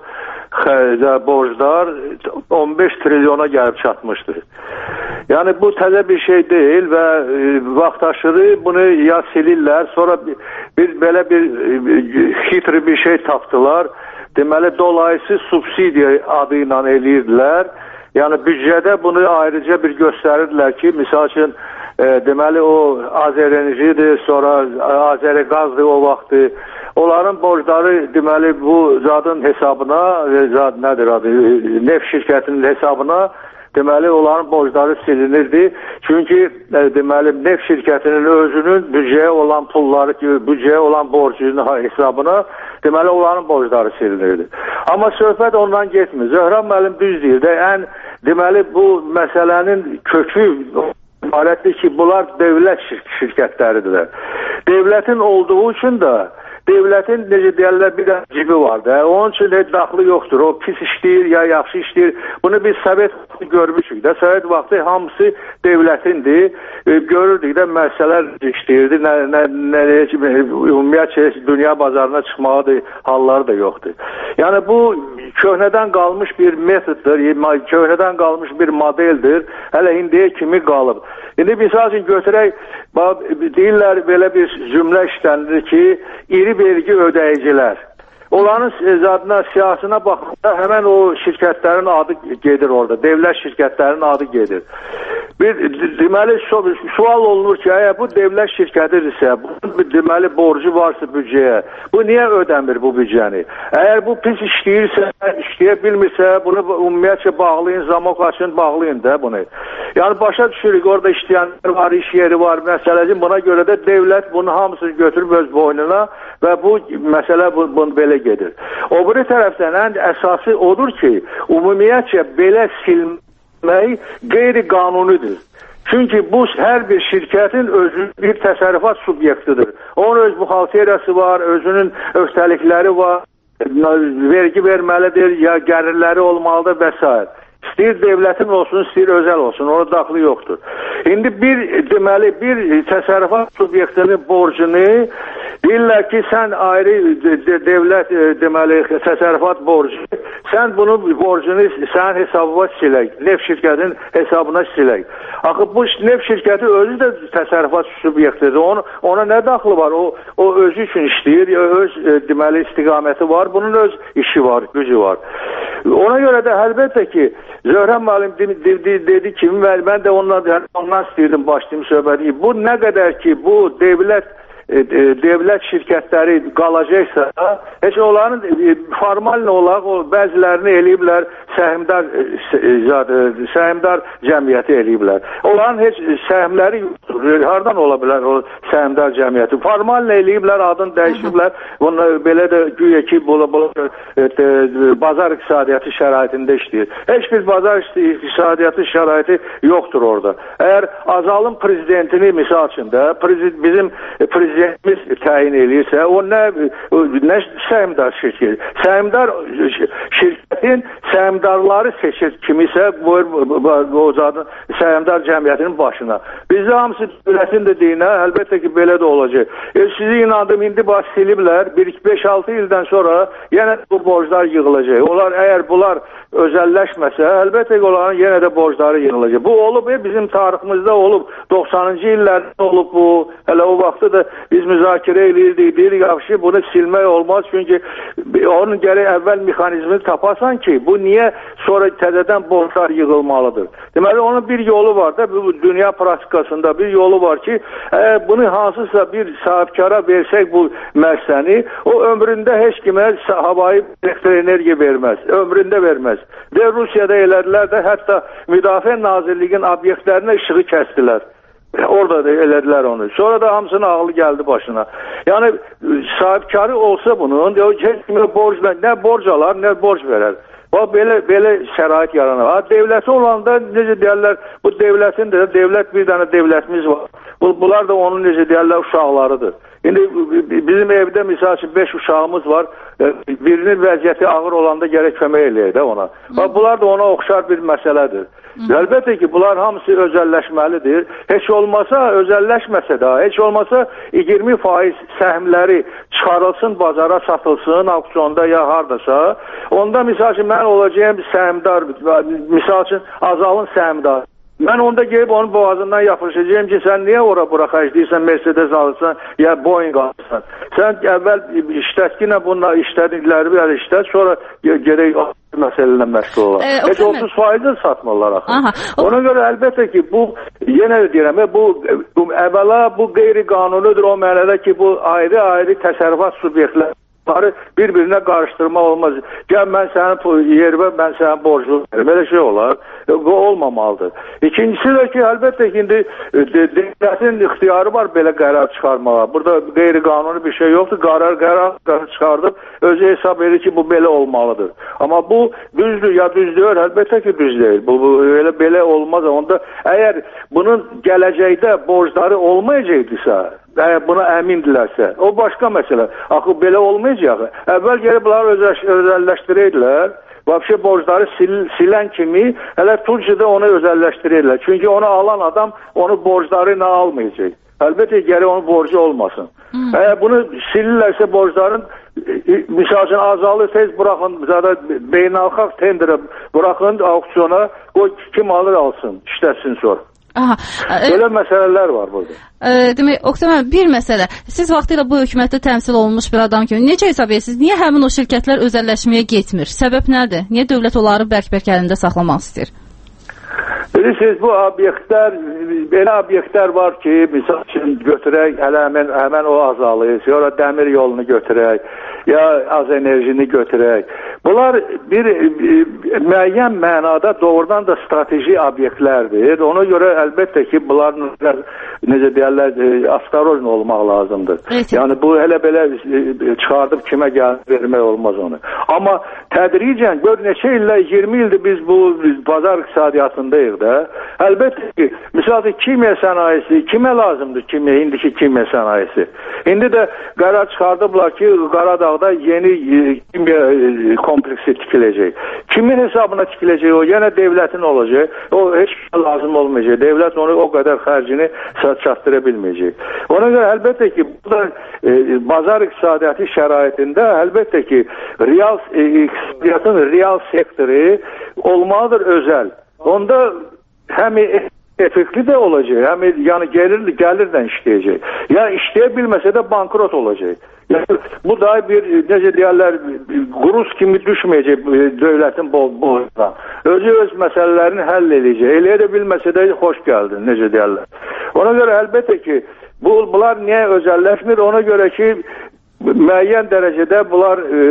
borclar on beş trilyona gəlib çatmışdı. Yəni bu təzə bir şey deyil və e, vaxtaşırı bunu ya silirlər, sonra bir, bir belə bir e, xitri bir şey tapdılar. Deməli dolayısız subsidiya adı ilə eləyirdilər. Yəni büdcədə bunu ayrıca bir göstərirdilər ki, misal üçün e, deməli o Azərenerjidir, sonra Azəriqazdır o vaxtı. Onların borcları deməli bu zadın hesabına, zad nədir adı, neft şirkətinin hesabına deməli onların borcları silinirdi. Çünki e, deməli neft şirkətinin özünün büdcəyə olan pulları, büdcəyə olan borcunun hesabına deməli onların borcları silinirdi. Amma söhbət ondan getmir. Zöhrab müəllim düz deyir də, ən deməli bu məsələnin kökü ibarətdir ki, bunlar dövlət şir şirkətləridir. Devlətin olduğu üçün də Devlətin necə deyirlər bir dənə cibi var da. Onun üçün heç daxlı yoxdur. O pis işləyir ya yaxşı işləyir. Bunu biz Sovet vaxtı görmüşük də. Sovet vaxtı hamısı devlətindir. E, görürdük də məsələlər işləyirdi. Nə, nə, nə, ümumiyyətlə dünya bazarına çıxmağı da halları da yoxdur. Yəni bu köhnədən qalmış bir metoddur. Köhnədən qalmış bir modeldir. Hələ indiyə kimi qalıb. İndi misal üçün götürək, deyirlər belə bir cümlə işlənilir ki, iri vergi ödəyicilər. Onların zadına, siyasına baxanda həmən o şirkətlərin adı gedir orada. Devlət şirkətlərinin adı gedir. Bir deməli sual olunur ki, əgər bu devlət şirkətidirsə, bunun deməli borcu varsa büdcəyə, bu niyə ödəmir bu büdcəni? Əgər bu pis işləyirsə, işləyə bilmirsə, bunu ümumiyyətcə bağlayın, zamok açın, bağlayın da bunu. Yəni başa düşürük, orada işləyənlər var, iş yeri var, məsələci. Buna görə də devlət bunu hamısını götürüb öz boynuna və bu məsələ bu, bunu belə gedir. O biri tərəfdən ən əsası odur ki, ümumiyyətcə belə silmək qeyri-qanunidir. Çünki bu hər bir şirkətin özü bir təsərrüfat subyektidir. Onun öz buxalteriyası var, özünün öhdəlikləri var, vergi verməlidir, ya gəlirləri olmalıdır və s. İstəyir devlətin olsun, istəyir özəl olsun, ona daxlı yoxdur. İndi bir deməli bir təsərrüfat subyektinin borcunu deyirlər ki, sən ayrı devlət deməli təsərrüfat borcu, sən bunun borcunu sənin hesabına silək, neft şirkətinin hesabına silək. Axı bu neft şirkəti özü də təsərrüfat subyektidir. Ona, ona nə daxlı var? O, o özü üçün işləyir, öz deməli istiqaməti var, bunun öz işi var, gücü var. Ona görə də əlbəttə ki, Zöhrəm müəllim dedi, dedi ki, mən də ondan, ondan istəyirdim başlayayım söhbəti. Bu nə qədər ki, bu devlət devlət şirkətləri qalacaqsa, heç onların formal olaraq o bəzilərini eləyiblər, səhmdar səhmdar cəmiyyəti eləyiblər. Onların heç səhmləri yoxdur. Hardan ola bilər o səhmdar cəmiyyəti? Formal eləyiblər, adını dəyişiblər. Bunu belə də güya ki, bazar iqtisadiyyatı şəraitində işləyir. Heç bir bazar iqtisadiyyatı şəraiti yoxdur orada. Əgər Azalın prezidentini misal üçün də bizim prezidentimiz təyin eləyirsə, o nə, nə səhmdar şirkət? Səhmdar şirkətin səhmdarları seçir kimisə o zadın səhmdar cəmiyyətinin başına. Bizdə hamısı dövlətin dediyinə, əlbəttə ki, belə də olacaq. E, sizi inandım, indi baş siliblər, bir beş altı ildən sonra yenə bu borclar yığılacaq. Onlar, əgər bunlar özəlləşməsə, əlbəttə ki, onların yenə də borcları yığılacaq. Bu olub, e, bizim tariximizdə olub, doxsanıncı illərdə olub bu, hələ o vaxtı da biz müzakirə edirdik, deyirik, yaxşı, bunu silmək olmaz, çünki onun gərək əvvəl mexanizmini tapasan ki, bu niyə sonra təzədən borclar yığılmalıdır. Deməli, onun bir yolu var da, bu dünya praktikasında bir yolu var ki, əgər bunu hansısa bir sahibkara versək bu məsələni, o ömründə heç kimə havayı elektroenergiya verməz, ömründə verməz. Və Rusiyada elədilər də, hətta Müdafiə Nazirliyinin obyektlərinə işığı kəsdilər. Orada da elədilər onu. Sonra da hamısının ağlı gəldi başına. Yəni, sahibkarı olsa bunun, heç kimə borc, nə borc alar, nə borc verər. Bax, belə, belə şərait yaranır. Ha, devləti olanda, necə deyərlər, bu devlətin də, devlət bir dənə devlətimiz var. Bunlar da onun, necə deyərlər, uşaqlarıdır. İndi bizim evdə, misal üçün, beş uşağımız var. Birinin vəziyyəti ağır olanda gərək kömək eləyək də ona. Bax, bunlar da ona oxşar bir məsələdir. Əlbəttə ki, bunlar hamısı özəlləşməlidir. Heç olmasa, özəlləşməsə də, heç olmasa iyirmi faiz səhmləri çıxarılsın, bazara satılsın, auksionda ya hardasa. Onda, misal üçün, mən olacağım səhmdar, misal üçün, Azalın səhmdarı. Mən onda gelib onun boğazından yapışacağım ki, sən niyə ora bura xərcləyirsən, Mercedes alırsan, ya Boeing alırsan. Sən əvvəl işlətkinə bununla işlədikləri bir işlət, sonra gerək məsələlə məşğul olar. E, Heç otuz faizi satmırlar axı. Ona görə əlbəttə ki, bu, yenə deyirəm, bu, bu əvvəla bu qeyri-qanunudur o mənada ki, bu ayrı-ayrı təsərrüfat subyektlər Bunları bir-birinə qarışdırmaq olmaz. Gəl mən sənin yerimə, mən sənin borclu verim. Belə şey olar. Bu olmamalıdır. İkincisi də ki, əlbəttə ki, indi devlətin ixtiyarı var belə qərar çıxarmağa. Burada qeyri-qanuni bir şey yoxdur. Qərar, qərar, qərar çıxardıb özü hesab edir ki, bu belə olmalıdır. Amma bu düzdür ya düz deyil, əlbəttə ki, düz deyil. Bu, bu elə belə olmaz. Onda əgər bunun gələcəkdə borcları olmayacaqdırsa, əgər buna əmindilərsə, o başqa məsələ. Axı belə olmayacaq. Əvvəl gəlib bunları özəlləşdirəyirlər. Vəbşə borcları sil, silən kimi hələ Türkçədə onu özəlləşdirirlər. Çünki onu alan adam onu borcları ilə almayacaq. Əlbəttə gərək onun borcu olmasın. Hmm. Əgər bunu silirlərsə borcların misal üçün azalır, tez buraxın, beynəlxalq tenderə buraxın, auksiyona, qoy kim alır alsın, işlətsin sonra. Aha, e, Belə məsələlər var burada. E, demək, Oqtay, bir məsələ. Siz vaxtilə bu hökumətdə təmsil olunmuş bir adam kimi necə hesab edirsiniz? Niyə həmin o şirkətlər özəlləşməyə getmir? Səbəb nədir? Niyə dövlət onları bərk-bərk əlində saxlamaq istəyir? Bilirsiniz, bu obyektlər, belə obyektlər var ki, misal üçün götürək, hələ həmən, həmən o azalır, sonra dəmir yolunu götürək, ya az enerjini götürək. Bunlar bir e, müəyyən mənada doğrudan da strateji obyektlərdir. Ona görə əlbəttə ki, bunların necə deyərlər, e, astarojn olmaq lazımdır. Evet. Yəni bu hələ belə e, çıxardıb kimə gəl vermək olmaz onu. Amma tədricən, gör neçə illə, iyirmi ildir biz bu bazar iqtisadiyyatındayıq da. Əlbəttə ki, misal kimya sənayesi, kimə lazımdır kimya, indiki kimya sənayesi? İndi də qərar çıxardıblar ki, Qaradağda yeni e, kimya e, kompleksi tikiləcək. Kimin hesabına tikiləcək o? Yenə devlətin olacaq. O heç lazım olmayacaq. Devlət onu o qədər xərcini çatdıra bilməyəcək. Ona görə əlbəttə ki, burada e, bazar iqtisadiyyatı şəraitində əlbəttə ki, real e, iqtisadiyyatın real sektoru olmalıdır özəl. Onda həm effektli də olacaq, həm yəni gəlir, gəlirdən işləyəcək. Ya işləyə bilməsə də bankrot olacaq. Yəni, bu da bir, necə deyərlər, quruz kimi düşməyəcək dövlətin boğazına. Özü öz məsələlərini həll edəcək. Eləyə də bilməsə də xoş gəldin, necə deyərlər. Ona görə əlbəttə ki, bu, bunlar niyə özəlləşmir? Ona görə ki, müəyyən dərəcədə bunlar e,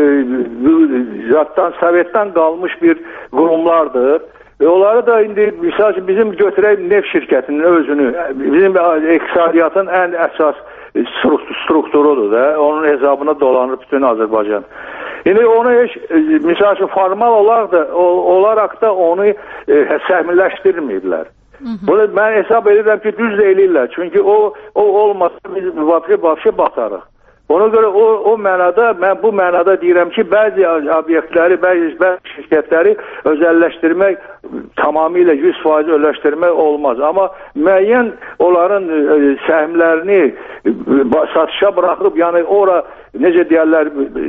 zatdan, Sovetdən qalmış bir qurumlardır. E, onları da indi, misal üçün, bizim götürək neft şirkətinin özünü, bizim iqtisadiyyatın ən əsas strukturudur da, onun hesabına dolanır bütün Azərbaycan. İndi onu heç, misal üçün, formal olaraq da, olaraq da onu e, səhmiləşdirməyirlər. Bunu mən hesab edirəm ki, düz də eləyirlər. Çünki o, o olmasa biz vapşə batarıq. Ona görə o, o mənada, mən bu mənada deyirəm ki, bəzi obyektləri, bəzi, bəzi şirkətləri özəlləşdirmək, tamamilə yüz faiz özəlləşdirmək olmaz. Amma müəyyən onların e, səhmlərini e, satışa buraxıb, yəni ora, necə deyərlər,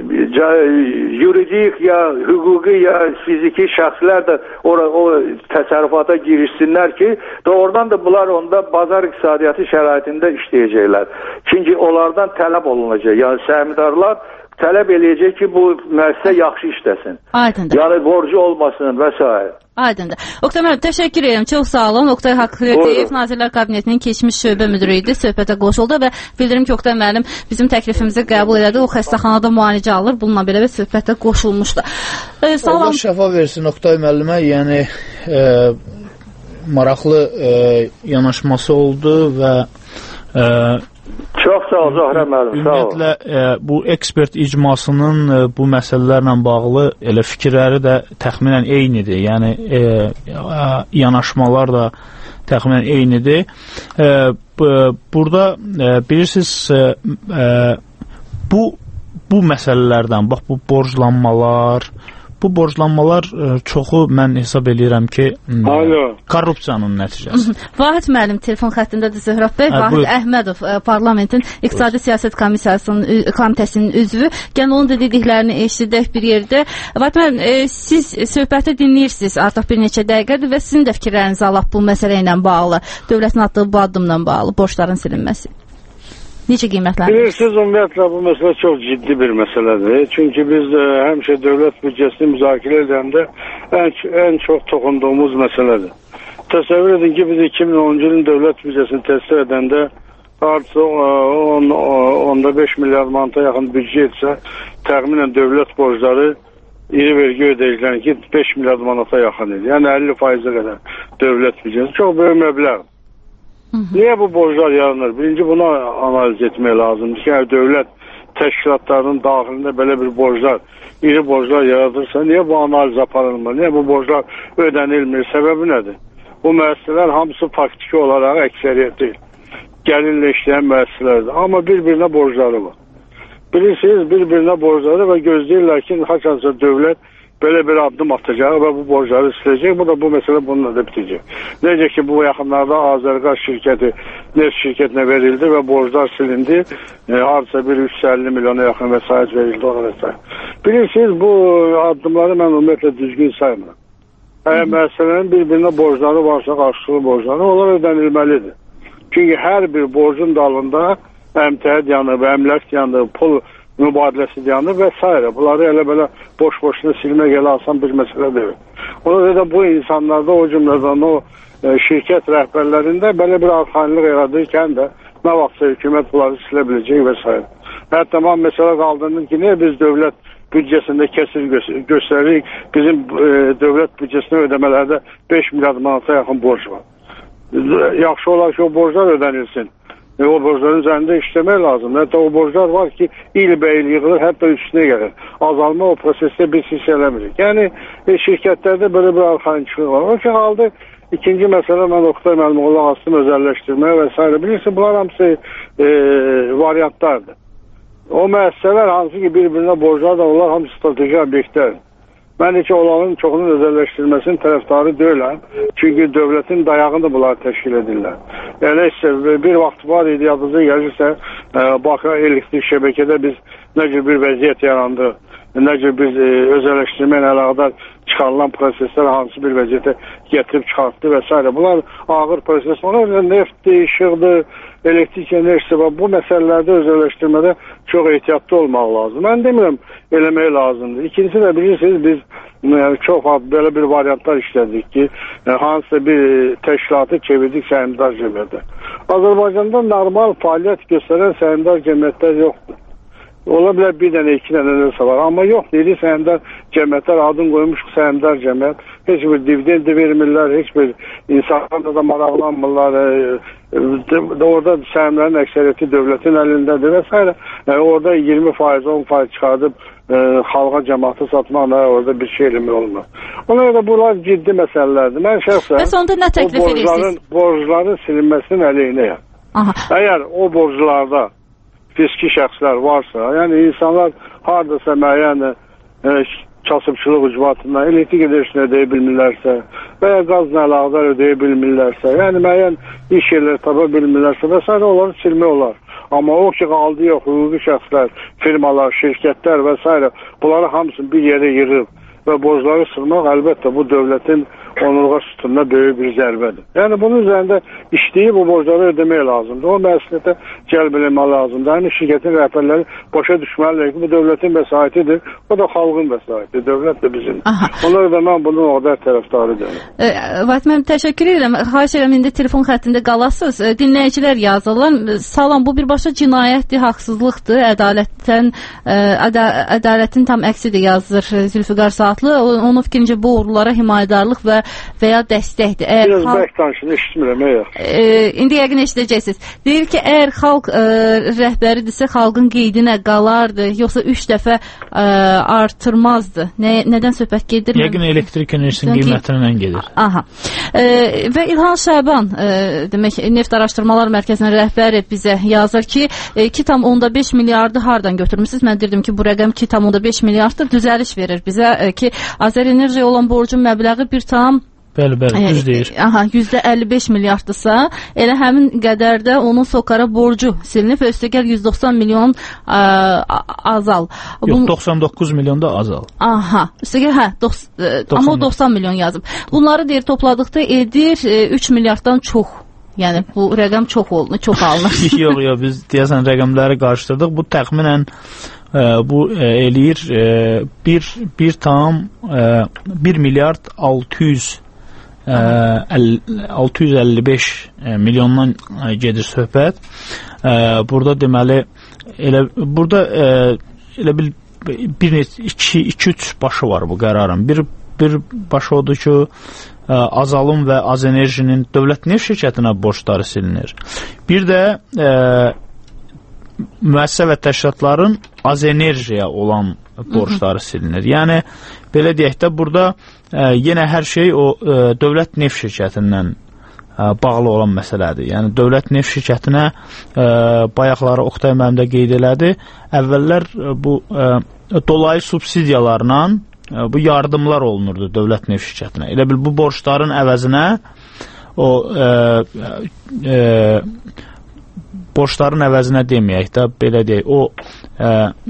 yuridik ya hüquqi ya fiziki şəxslər də ora, o təsərrüfata girişsinlər ki, doğrudan da bunlar onda bazar iqtisadiyyatı şəraitində işləyəcəklər. Çünki onlardan tələb olunacaq. Yəni səhmdarlar tələb eləyəcək ki, bu müəssisə yaxşı işləsin. Aydındır. Yəni borcu olmasın və s. Aydındır. Oqtay müəllim, təşəkkür edirəm. Çox sağ olun. Oqtay Haqqıyev Nazirlər Kabinetinin keçmiş şöbə müdiri idi. Söhbətə qoşuldu və bildirim ki, Oqtay müəllim bizim təklifimizi qəbul elədi. O xəstəxanada müalicə alır. Bununla belə və söhbətə qoşulmuşdu. E, sağ olun. Allah şəfa versin Oqtay müəllimə. Yəni e, maraqlı e, yanaşması oldu və e, Çox sağ ol, Zahra müəllim, sağ ol. Ümumiyyətlə, e, bu ekspert icmasının e, bu məsələlərlə bağlı elə fikirləri də təxminən eynidir. Yəni, e, yanaşmalar da təxminən eynidir. E, burada, e, bilirsiniz, e, e, bu, bu məsələlərdən, bax, bu borclanmalar, bu borclanmalar çoxu mən hesab edirəm ki, Alo. korrupsiyanın nəticəsi. Vahid müəllim telefon xəttindədir Zöhrab bəy. Vahid buyur. Əhmədov parlamentin İqtisadi Siyasət Komissiyasının komitəsinin üzvü. Gəlin onun dediklərini eşidək bir yerdə. Vahid müəllim, e, siz söhbəti dinləyirsiniz artıq bir neçə dəqiqədir və sizin də fikirlərinizi alaq bu məsələ ilə bağlı, dövlətin atdığı bu addımla bağlı, borcların silinməsi. Necə qiymətləndirirsiniz? Bilirsiniz, ümumiyyətlə bu məsələ çox ciddi bir məsələdir. Çünki biz ə, həmişə dövlət büdcəsini müzakirə edəndə ən, ən çox toxunduğumuz məsələdir. Təsəvvür edin ki, biz iki min onuncu ilin dövlət büdcəsini təsdiq edəndə Artı onda beş milyar manata yaxın büdcə etsə, təxminən dövlət borcları iri vergi ödəyicilərin ki beş milyar manata yaxın edir. Yəni əlli faizə qədər dövlət büdcəsi. Çox böyük məbləğ. Niyə bu borclar yaranır? Birinci buna analiz etmək lazımdır ki, yəni dövlət təşkilatlarının daxilində belə bir borclar, iri borclar yaradırsa, niyə bu analiz aparılmır? Niyə bu borclar ödənilmir? Səbəbi nədir? Bu müəssisələr hamısı faktiki olaraq əksəriyyət deyil. Gəlirlə işləyən müəssisələrdir. Amma bir-birinə borcları var. Bilirsiniz, bir-birinə borcları və gözləyirlər ki, haçansa dövlət belə bir addım atacaq və bu borcları siləcək. Bu da bu məsələ bununla da bitəcək. Necə ki, bu yaxınlarda Azərqaz şirkəti neft şirkətinə verildi və borclar silindi. E, harca bir üç yüz əlli milyona yaxın vəsait verildi ona vəsait. Bilirsiniz, bu addımları mən ümumiyyətlə düzgün saymıram. Əgər müəssisələrin bir-birinə borcları varsa, qarşılıqlı borcları, onlar ödənilməlidir. Çünki hər bir borcun dalında əmtəhət yanıb, əmlak yanıb, pul mübadiləsi yanıb və s. Bunları elə belə boş-boşuna silmək elə asan bir məsələ deyil. Ona görə də bu insanlarda, o cümlədən o e, şirkət rəhbərlərində belə bir arxainlik yaradırkən də nə vaxtsa hökumət bunları silə biləcək və s. Hətta mən məsələ qaldırdım ki, niyə biz dövlət büdcəsində kəsir gö göstəririk, bizim e, dövlət büdcəsinə ödəmələrdə beş milyar manata yaxın borc var. Yaxşı olar ki, o borclar ödənilsin. E, o borcların üzərində işləmək lazım. Hətta o borclar var ki, il-bəyil yığılır, hətta üstünə gəlir. Azalma o prosesdə biz hiss eləmirik. Yəni, e, şirkətlərdə belə bir arxainçilik var. O ki, halde ikinci məsələ, mən Oqtay müəllim astım özəlləşdirməyə və s. Bilirsiniz, bunlar hamısı e, variantlardır. O müəssisələr hansı ki, bir-birinə borclar da onlar hamısı strateji obyektlərdir. Mən heç olanın çoxunun özəlləşdirilməsinin tərəfdarı deyiləm. Çünki dövlətin dayağını bunlar təşkil edirlər. Yəni, bir vaxt var idi, yadınıza gəlirsə, Bakı elektrik şəbəkədə biz nə cür bir vəziyyət yarandı, nə cür biz e, özəlləşdirmə ilə əlaqədar çıxarılan proseslər hansı bir vəziyyətə gətirib çıxartdı və s. Bunlar ağır proses. Ona görə neftdir, işıqdır, elektrik enerjisi və bu məsələlərdə özəlləşdirmədə çox ehtiyatlı olmaq lazım. Mən demirəm, eləmək lazımdır. İkincisi də bilirsiniz, biz e, çox belə bir variantlar işlədik ki, e, hansısa bir təşkilatı çevirdik səhmdar cəmiyyətə. Azərbaycanda normal fəaliyyət göstərən səhmdar cəmiyyətlər yoxdur. Ola bilər bir dənə, iki dənə nəsə var. Amma yox, dedi səhmdar cəmiyyətlər, adın qoymuş səhmdar cəmiyyət. Heç bir dividendi vermirlər, heç bir insanlarla da maraqlanmırlar. E, e, orada səhmlərin əksəriyyəti dövlətin əlindədir və s. E, orada iyirmi faiz, on faiz çıxardıb e, xalqa cəmaatı satmaqla orada bir şey eləmək olmaz. Ona görə bunlar ciddi məsələlərdir. Mən şəxsən Bəs onda nə təklif edirsiniz? Borcların silinməsinin əleyhinəyəm. Əgər o borclarda fiski şəxslər varsa, yəni insanlar haradasa müəyyən e, kasıbçılıq ucbatından elektrik enerjisini ödəyə bilmirlərsə və ya qazla əlaqədar ödəyə bilmirlərsə, yəni müəyyən iş yerləri tapa bilmirlərsə və s. onları silmək olar. Amma o ki, qaldı yox, hüquqi şəxslər, firmalar, şirkətlər və s. bunları hamısını bir yerə yığıb və borcları sırmaq əlbəttə bu dövlətin onurğa sütununa böyük bir zərbədir. Yəni bunun üzərində işləyib o borcları ödəmək lazımdır. O məsuliyyətə cəlb eləmək lazımdır. Yəni şirkətin rəhbərləri başa düşməlidir ki, bu dövlətin vəsaitidir. O da xalqın vəsaitidir. Dövlət də bizim. Ona görə mən bunun o qədər tərəfdarıdır. E, Vahid müəllim, təşəkkür edirəm. Xahiş edirəm, indi telefon xəttində qalasınız. E, dinləyicilər yazırlar. Salam, bu birbaşa cinayətdir, haqsızlıqdır. Ədalətdən, e, əda ədalətin tam əksidir yazır Zülfüqar Saatlı. Onun fikrincə bu uğurlara himayədarlıq və və ya dəstəkdir. Əgər Biraz xalq... bək danışını eşitmirəm, e, indi yəqin eşidəcəksiniz. Deyir ki, əgər xalq e, rəhbəridirsə xalqın qeydinə qalardı, yoxsa üç dəfə e, artırmazdı. Nə, nədən söhbət gedir? Yəqin elektrik enerjisinin qiymətindən gedir. Aha. E, və İlhan Şaban, e, demək, Neft Araşdırmalar Mərkəzinin rəhbəri bizə yazır ki, e, iki tam onda beş milyardı hardan götürmüsünüz? Mən deyirdim ki, bu rəqəm iki tam onda beş milyarddır. Düzəliş verir bizə e, ki, Azərenerjiya olan borcun məbləği bir tam Bəli, bəli, düz deyir. Aha, yüzdə əlli beş milyarddırsa, elə həmin qədərdə onun SOCAR-a borcu silinib, üstəgəl yüz doxsan milyon ə, azal. Yox, Bun... doxsan doqquz milyon da azal. Aha, üstəgəl, hə, dox... amma o doxsan milyon yazıb. Bunları deyir, topladıqda edir üç milyarddan çox. Yəni, bu rəqəm çox olunur, çox alınır. yox, yox, biz deyəsən rəqəmləri qarışdırdıq. Bu təxminən ə, bu ə, eləyir ə, bir, bir tam ə, bir milyard altı yüz altı yüz əlli beş milyondan gedir söhbət. Burada deməli elə burada elə bil bir iki üç başı var bu qərarın. Bir bir başı odur ki, Azalın və Azenerjinin dövlət neft şirkətinə borcları silinir. Bir də e, müəssisə və təşkilatların Azenerjiyə olan borcları silinir. Yəni belə deyək də burada e, yenə hər şey o e, dövlət neft şirkətindən e, bağlı olan məsələdir. Yəni dövlət neft şirkətinə e, bayaqları Oqtay müəllim də qeyd elədi. Əvvəllər e, bu e, dolayı subsidiyalarla e, bu yardımlar olunurdu dövlət neft şirkətinə. Elə bil bu borcların əvəzinə o e, e, borcların əvəzinə deməyək də, belə deyək, o e,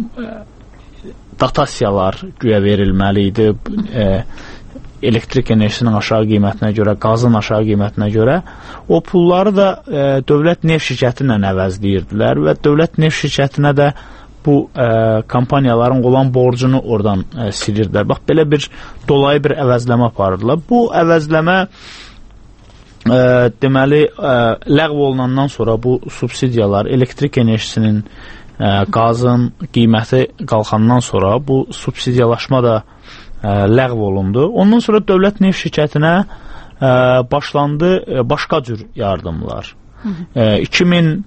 datasiyalar güya verilməli idi, e, elektrik enerjisinin aşağı qiymətinə görə, qazın aşağı qiymətinə görə. O pulları da e, dövlət neft şirkəti ilə əvəzləyirdilər və dövlət neft şirkətinə də bu e, kampaniyaların olan borcunu oradan e, silirdilər. Bax, belə bir dolayı bir əvəzləmə aparırdılar. Bu əvəzləmə e, deməli e, ləğv olunandan sonra bu subsidiyalar, elektrik enerjisinin, e, qazın qiyməti qalxandan sonra bu subsidiyalaşma da e, ləğv olundu. Ondan sonra dövlət neft şirkətinə e, başlandı e, başqa cür yardımlar. E, iki min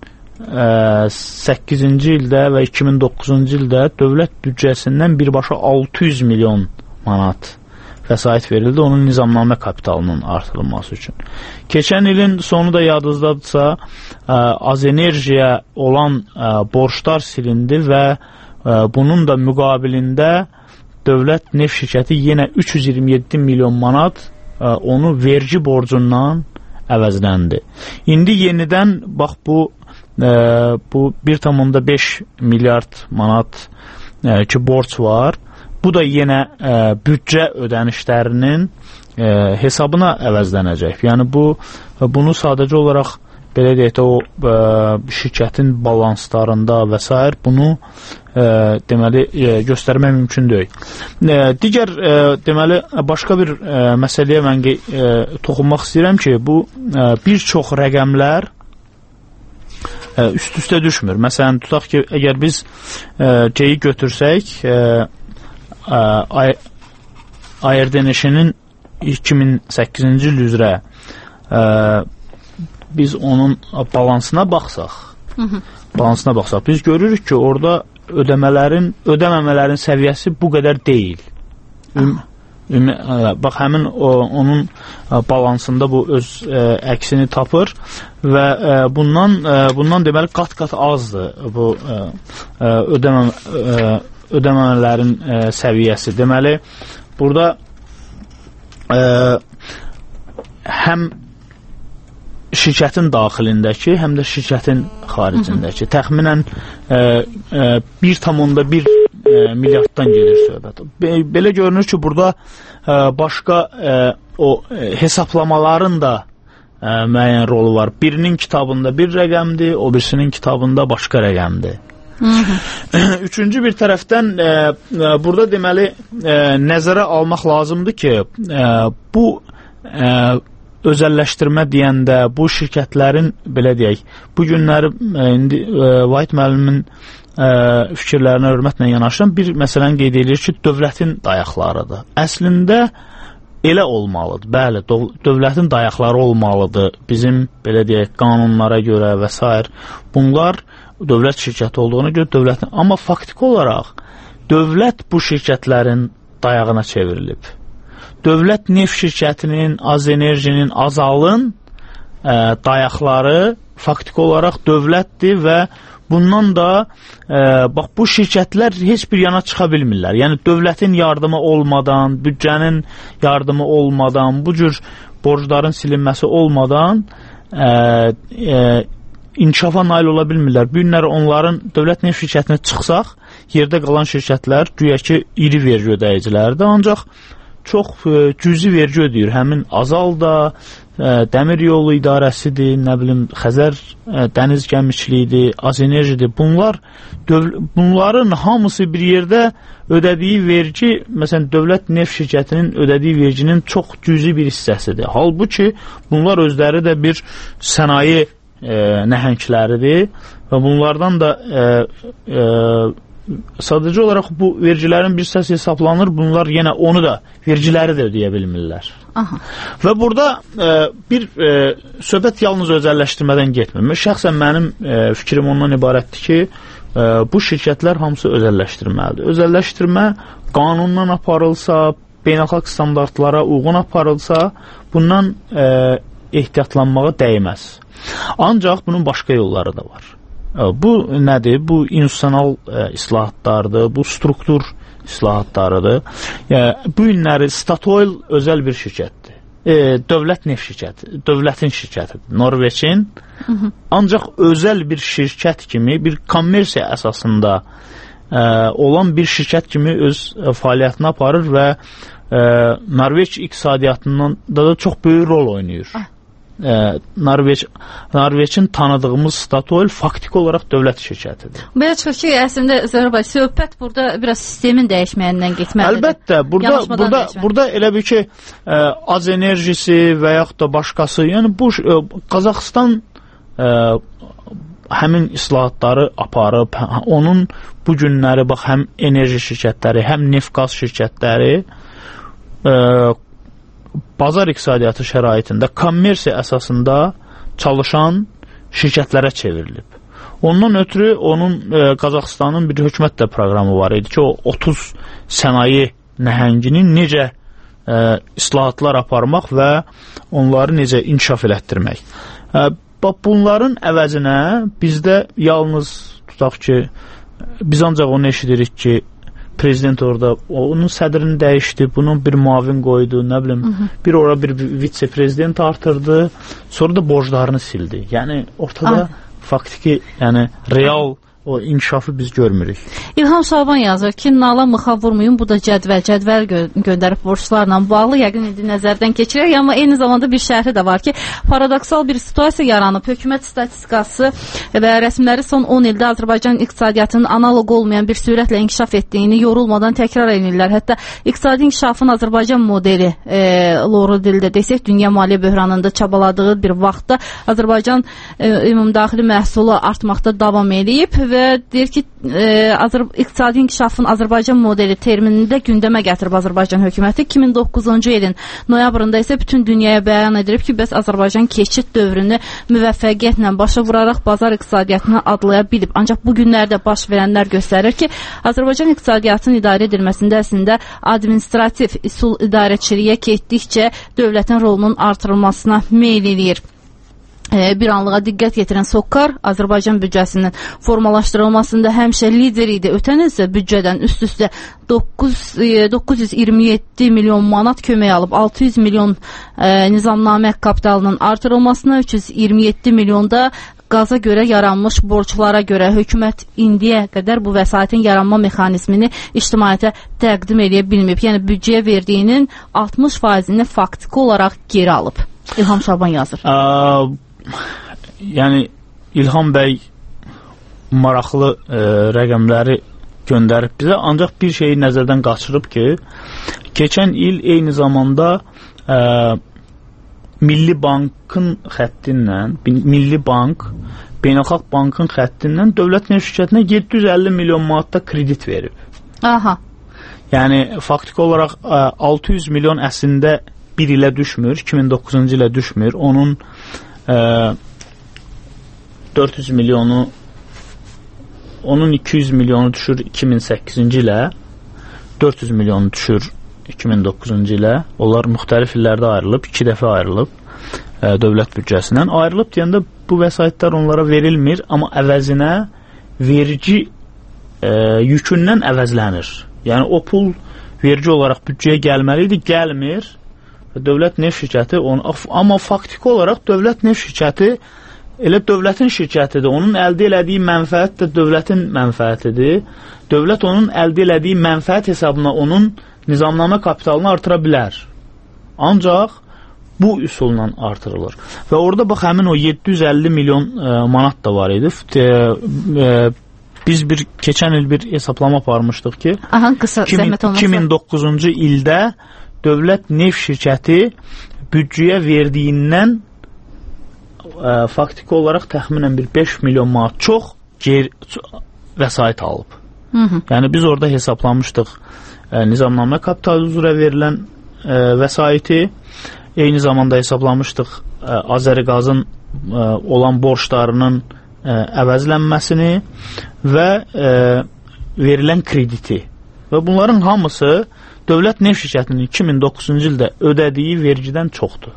səkkizinci ildə və iki min doqquzuncu ildə dövlət büdcəsindən birbaşa altı yüz milyon manat vəsait verildi onun nizamnamə kapitalının artırılması üçün. Keçən ilin sonu da yadınızdadırsa, Azenerjiyə olan borclar silindi və bunun da müqabilində dövlət neft şirkəti yenə üç yüz iyirmi yeddi milyon manat onu vergi borcundan əvəzləndi. İndi yenidən bax bu e, bu bir tam beş milyard manat e, ki borc var. Bu da yenə e, büdcə ödənişlərinin e, hesabına əvəzlənəcək. Yəni bu bunu sadəcə olaraq belə deyək də o e, şirkətin balanslarında və s. bunu e, deməli e, göstərmək mümkün deyil. E, digər e, deməli başqa bir e, məsələyə mən e, toxunmaq istəyirəm ki, bu e, bir çox rəqəmlər e, üst-üstə düşmür. Məsələn, tutaq ki, əgər biz e, C-yi götürsək, e, e, A R D N Ş-nin iki min səkkizinci il üzrə e, biz onun balansına baxsaq, hı -hı. balansına baxsaq, biz görürük ki, orada ödəmələrin, ödəməmələrin səviyyəsi bu qədər deyil. Üm, üm, bax, həmin o, onun balansında bu öz ə, əksini tapır və ə, bundan ə, bundan deməli qat-qat azdır bu ə, ə, ödəmə, ə, ödəmələrin ə, səviyyəsi. Deməli, burada ə, həm şirkətin daxilindəki, həm də şirkətin xaricindəki təxminən e, e, bir tam bir e, milyarddan gedir söhbət. Be belə görünür ki, burada e, başqa e, o e, hesablamaların da e, müəyyən rolu var. Birinin kitabında bir rəqəmdir, o birisinin kitabında başqa rəqəmdir. Üçüncü bir tərəfdən e, e, burada deməli e, nəzərə almaq lazımdır ki, e, bu e, özəlləşdirmə deyəndə bu şirkətlərin, belə deyək, bu günləri indi Vahid müəllimin fikirlərinə hörmətlə yanaşıram, bir məsələni qeyd edir ki, dövlətin dayaqlarıdır. Əslində elə olmalıdır. Bəli, dövlətin dayaqları olmalıdır. Bizim, belə deyək, qanunlara görə və s. Bunlar dövlət şirkəti olduğuna görə dövlətin, amma faktiki olaraq dövlət bu şirkətlərin dayağına çevrilib. Dövlət neft şirkətinin, Azenerjinin, Azalın ə, dayaqları faktiki olaraq dövlətdir və bundan da ə, bax, bu şirkətlər heç bir yana çıxa bilmirlər. Yəni dövlətin yardımı olmadan, büdcənin yardımı olmadan, bu cür borcların silinməsi olmadan ə, ə, inkişafa nail ola bilmirlər. Bu günləri onların dövlət neft şirkətinə çıxsaq, yerdə qalan şirkətlər güya ki, iri vergi ödəyicilərdir, ancaq çox e, cüzi vergi ödəyir. Həmin Azal da, Dəmir yolu idarəsidir, nə bilim, Xəzər dəniz gəmiçiliyidir, Azenerjidir. Bunlar bunların hamısı bir yerdə ödədiyi vergi, məsələn, dövlət neft şirkətinin ödədiyi verginin çox cüzi bir hissəsidir. Halbuki bunlar özləri də bir sənaye e, nəhəngləridir və bunlardan da e, e, sadəcə olaraq bu vergilərin bir hissəsi hesablanır, bunlar yenə onu da vergiləri də ödəyə bilmirlər. Aha. Və burada e, bir e, söhbət yalnız özəlləşdirmədən getmir. Şəxsən mənim e, fikrim ondan ibarətdir ki, e, bu şirkətlər hamısı özəlləşdirməlidir. Özəlləşdirmə qanundan aparılsa, beynəlxalq standartlara uyğun aparılsa, bundan e, ehtiyatlanmağa dəyməz. Ancaq bunun başqa yolları da var. Bu nədir? Bu institusional e, islahatlardır, bu struktur islahatlarıdır. E, bu günləri Statoil özəl bir şirkətdir. E, dövlət neft şirkəti, dövlətin şirkətidir. Norveçin. Hı -hı. Ancaq özəl bir şirkət kimi, bir kommersiya əsasında e, olan bir şirkət kimi öz e, fəaliyyətini aparır və e, Norveç iqtisadiyyatından da, da çox böyük rol oynayır. Ah. Norveç, Norveçin tanıdığımız Statoil faktiki olaraq dövlət şirkətidir. Belə çıxır ki, əslində Zərbəy, söhbət burada biraz sistemin dəyişməyindən getməlidir. Əlbəttə, burada burada burada elə bir ki, ə, az enerjisi və yaxud da başqası, yəni bu ə, Qazaxıstan ə, həmin islahatları aparıb, onun bu günləri bax həm enerji şirkətləri, həm neft-qaz şirkətləri ə, bazar iqtisadiyyatı şəraitində kommersiya əsasında çalışan şirkətlərə çevrilib. Ondan ötürü onun e, Qazaxıstanın bir hökumət də proqramı var idi ki, o otuz sənaye nəhənginin necə e, islahatlar aparmaq və onları necə inkişaf elətdirmək. E, bunların əvəzinə bizdə yalnız tutaq ki, biz ancaq onu eşidirik ki, prezident orada onun sədrini dəyişdi, bunun bir muavin qoydu, nə bilim, hı -hı. bir ora bir vitse-prezident artırdı, sonra da borclarını sildi. Yəni ortada Ay. faktiki, yəni real o inkişafı biz görmürük. İlham Şaban yazır ki, nala mıxa vurmayın, bu da cədvəl, cədvəl gö göndərib borçlarla bağlı, yəqin indi nəzərdən keçirək, amma eyni zamanda bir şərhi də var ki, paradoksal bir situasiya yaranıb. Hökumət statistikası və rəsmləri son on ildə Azərbaycan iqtisadiyyatının analoq olmayan bir sürətlə inkişaf etdiyini yorulmadan təkrar edirlər. Hətta iqtisadi inkişafın Azərbaycan modeli e, loru dildə desək, dünya maliyyə böhranında çabaladığı bir vaxtda Azərbaycan e, ümumdaxili məhsulu artmaqda davam edib və və deyir ki, e, Azər iqtisadi inkişafın Azərbaycan modeli terminində gündəmə gətirib Azərbaycan hökuməti. iki min doqquzuncu ilin noyabrında isə bütün dünyaya bəyan edilib ki, bəs Azərbaycan keçid dövrünü müvəffəqiyyətlə başa vuraraq bazar iqtisadiyyatını adlaya bilib. Ancaq bu günlərdə baş verənlər göstərir ki, Azərbaycan iqtisadiyyatının idarə edilməsində əslində administrativ üsul idarəçiliyə getdikcə dövlətin rolunun artırılmasına meyl eləyir. Bir anlığa diqqət yetirən Sokkar Azərbaycan büdcəsinin formalaşdırılmasında həmişə lider idi. Ötən ilsə büdcədən üst-üstə doqquz yüz iyirmi yeddi milyon manat kömək alıb, altı yüz milyon e, nizamnamə kapitalının artırılmasına, üç yüz iyirmi yeddi milyonda qaza görə yaranmış borçlara görə hökumət indiyə qədər bu vəsaitin yaranma mexanizmini ictimaiyyətə təqdim edə bilməyib. Yəni büdcəyə verdiyinin altmış faizini faktiki olaraq geri alıb. İlham Şaban yazır. A Yəni İlham bəy maraqlı e, rəqəmləri göndərib bizə, ancaq bir şeyi nəzərdən qaçırıb ki, keçən il eyni zamanda e, Milli Bankın xəttindən, Milli Bank Beynəlxalq Bankın xəttindən dövlət neft şirkətinə yeddi yüz əlli milyon manatda kredit verib. Aha. Yəni faktiki olaraq e, altı yüz milyon əslində bir ilə düşmür, iki min doqquzuncu ilə düşmür. Onun dörd yüz milyonu, onun iki yüz milyonu düşür iki min səkkizinci ilə, dörd yüz milyonu düşür iki min doqquzuncu ilə. Onlar müxtəlif illərdə ayrılıb, iki dəfə ayrılıb e, dövlət büdcəsindən. Ayrılıb deyəndə bu vəsaitlər onlara verilmir, amma əvəzinə vergi e, yükündən əvəzlənir. Yəni o pul vergi olaraq büdcəyə gəlməli idi, gəlmir. Dövlət neft şirkəti onu, amma faktiki olaraq dövlət neft şirkəti elə dövlətin şirkətidir. Onun əldə elədiyi mənfəət də dövlətin mənfəətidir. Dövlət onun əldə elədiyi mənfəət hesabına onun nizamnamə kapitalını artıra bilər. Ancaq bu üsulla artırılır. Və orada bax həmin o yeddi yüz əlli milyon e, manat da var idi. E, e, biz bir keçən il bir hesablama aparmışdıq ki, Aha, qısa, iki min doqquzuncu ildə dövlət neft şirkəti büdcəyə verdiyindən e, faktiki olaraq təxminən bir beş milyon manat çox ger vəsait alıb. Hı -hı. Yəni biz orada hesablamışdıq e, nizamnamə kapitali üzrə verilən e, vəsaiti, eyni zamanda hesablamışdıq e, Azəriqazın e, olan borclarının e, əvəzlənməsini və e, verilən krediti. Və bunların hamısı dövlət neft şirkətinin iki min doqquzuncu ildə ödədiyi vergidən çoxdur.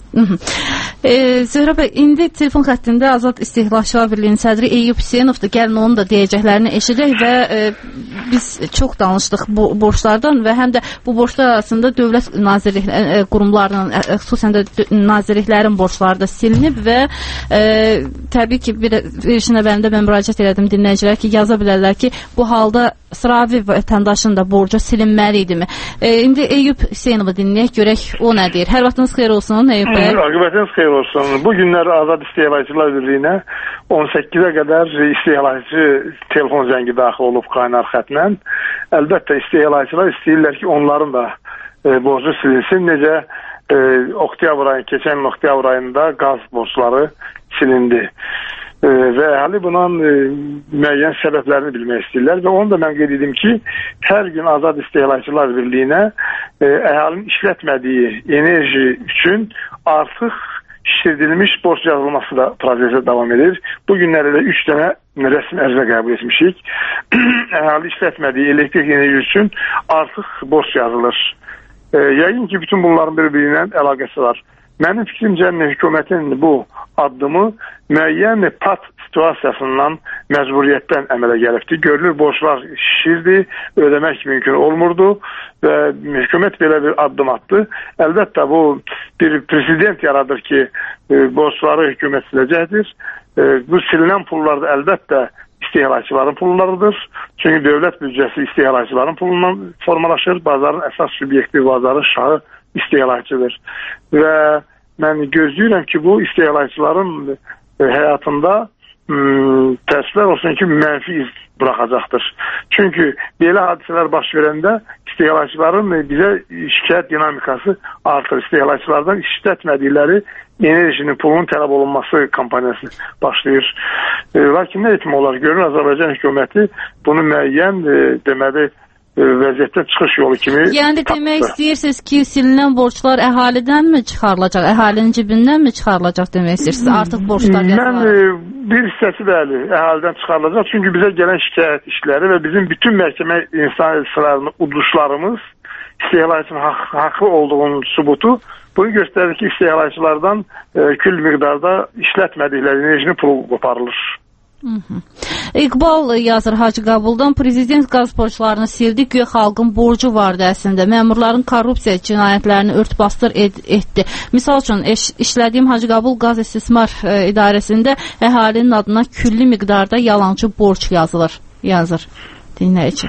E, Zöhrə bəy, indi telefon xəttində Azad İstehlakçılar Birliyinin sədri Eyüp Hüseynovdur. Gəlin onun da deyəcəklərini eşidək və e, biz çox danışdıq bu borclardan və həm də bu borclar arasında dövlət nazirlik e, qurumlarının, e, xüsusən də nazirliklərin borcları da silinib və e, təbii ki, bir verişin əvvəlində mən müraciət elədim dinləyicilər ki, yaza bilərlər ki, bu halda sıravi vətəndaşın da borcu silinməli idimi? E, indi Eyüp Hüseynovu dinləyək, görək o nə deyir. Hər vaxtınız xeyir olsun Eyüp bəy. Aqibətiniz xeyir olsun. Bu günlər Azad İstehlakçılar Birliyinə on səkkizə qədər istehlakçı telefon zəngi daxil olub qaynar xətlə. Əlbəttə istehlakçılar istəyirlər ki, onların da e, borcu silinsin. Necə e, oktyabr ayı, keçən oktyabr ayında qaz borcları silindi. E, və əhali bunun e, müəyyən səbəblərini bilmək istəyirlər və onu da mən qeyd edim ki, hər gün Azad İstehlakçılar Birliyinə e, əhalinin işlətmədiyi enerji üçün artıq şişirdilmiş borc yazılması da prosesi devam edir. Bu günlərdə üç dənə rəsmi ərizə qəbul etmişik. Əhali işlətmədiyi elektrik enerji üçün artıq borc yazılır. E, yəqin ki, bütün bunların bir-birindən əlaqəsi var. Mənim fikrimcə hökumətin bu addımı müəyyən pat situasiyasından, məcburiyyətdən əmələ gəlibdir. Görülür, borclar şişirdi, ödəmək mümkün olmurdu və hökumət belə bir addım attı. Əlbəttə bu bir prezident yaradır ki, e, borcları hökumət siləcəkdir. E, bu silinən pullar da əlbəttə istehlakçıların pullarıdır. Çünki dövlət büdcəsi istehlakçıların pulundan formalaşır. Bazarın əsas subyekti, bazarın şahı istehlakçıdır. Və mən gözləyirəm ki, bu istehlakçıların e, həyatında Hmm, təəssüflər olsun ki, mənfi iz bıraxacaqdır. Çünki belə hadisələr baş verəndə istehlakçıların bizə şikayət dinamikası artır. İstehlakçılardan işlətmədikləri enerjinin pulunun tələb olunması kampaniyası başlayır. E, lakin nə etmək olar? Görün, Azərbaycan hökuməti bunu müəyyən e, deməli vəziyyətdən çıxış yolu kimi yəni tapdı. Demək istəyirsiniz ki, silinən borclar əhalidənmi çıxarılacaq, əhalinin cibindənmi çıxarılacaq demək istəyirsiniz? Artıq borclar yazılar. Mən bir hissəsi bəli, əhaliden çıxarılacaq. Çünki bizə gələn şikayət işləri və bizim bütün məhkəmə insan sıralarının uduşlarımız istehlakçının haq, haqlı olduğunun sübutu bunu göstərir ki, istehlakçılardan e, kül miqdarda işlətmədikləri enerjinin pulu qoparılır. Hı -hı. İqbal yazır Hacıqabuldan, prezident qaz borclarını sildi, güya xalqın borcu vardı əslində. Məmurların korrupsiya cinayətlərini ört-bastır ed etdi. Misal üçün, iş, işlədiyim Hacıqabul Qaz İstismar e, İdarəsində əhalinin adına külli miqdarda yalancı borc yazılır, yazır. Dinləyici.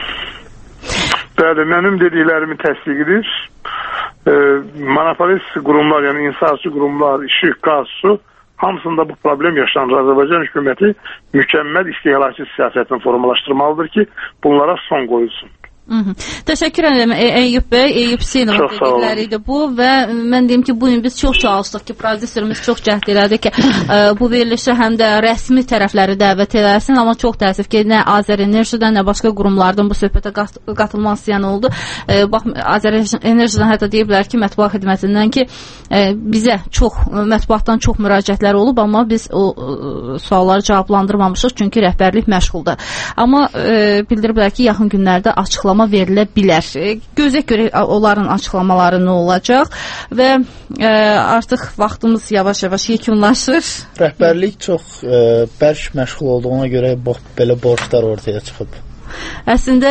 Bəli, mənim dediklərimi təsdiqidir. E, monopolist qurumlar, yəni insaatçı qurumlar, işıq, qaz, su hamısında bu problem yaşanır. Azərbaycan hökuməti mükəmməl istehlakçı siyasətini formalaşdırmalıdır ki, bunlara son qoyulsun. Hı -hı. Təşəkkür edirəm Eyüp bəy, Eyüp Hüseynovun dedikləriydi bu və mən deyim ki, bu gün biz çox çalışdıq ki, prodüserimiz çox cəhd elədi ki, ə, bu verilişə həm də rəsmi tərəfləri dəvət eləsin, amma çox təəssüf ki, nə Azərenerjidən, nə başqa qurumlardan bu söhbətə qatılmaq istəyən oldu. Ə, bax, Azərenerjidən hətta deyiblər ki, mətbuat xidmətindən ki, ə, bizə çox, mətbuatdan çox müraciətlər olub, amma biz o ə, sualları cavablandırmamışıq, çünki rəhbərlik məşğuldur. Amma ə, bildiriblər ki, yaxın günlərdə açıqlama verilə bilər. Gözə görə onların açıqlamaları nə olacaq və e, artıq vaxtımız yavaş-yavaş yekunlaşır. Rəhbərlik çox e, bərk məşğul olduğuna görə bax, belə borclar ortaya çıxıb. Əslində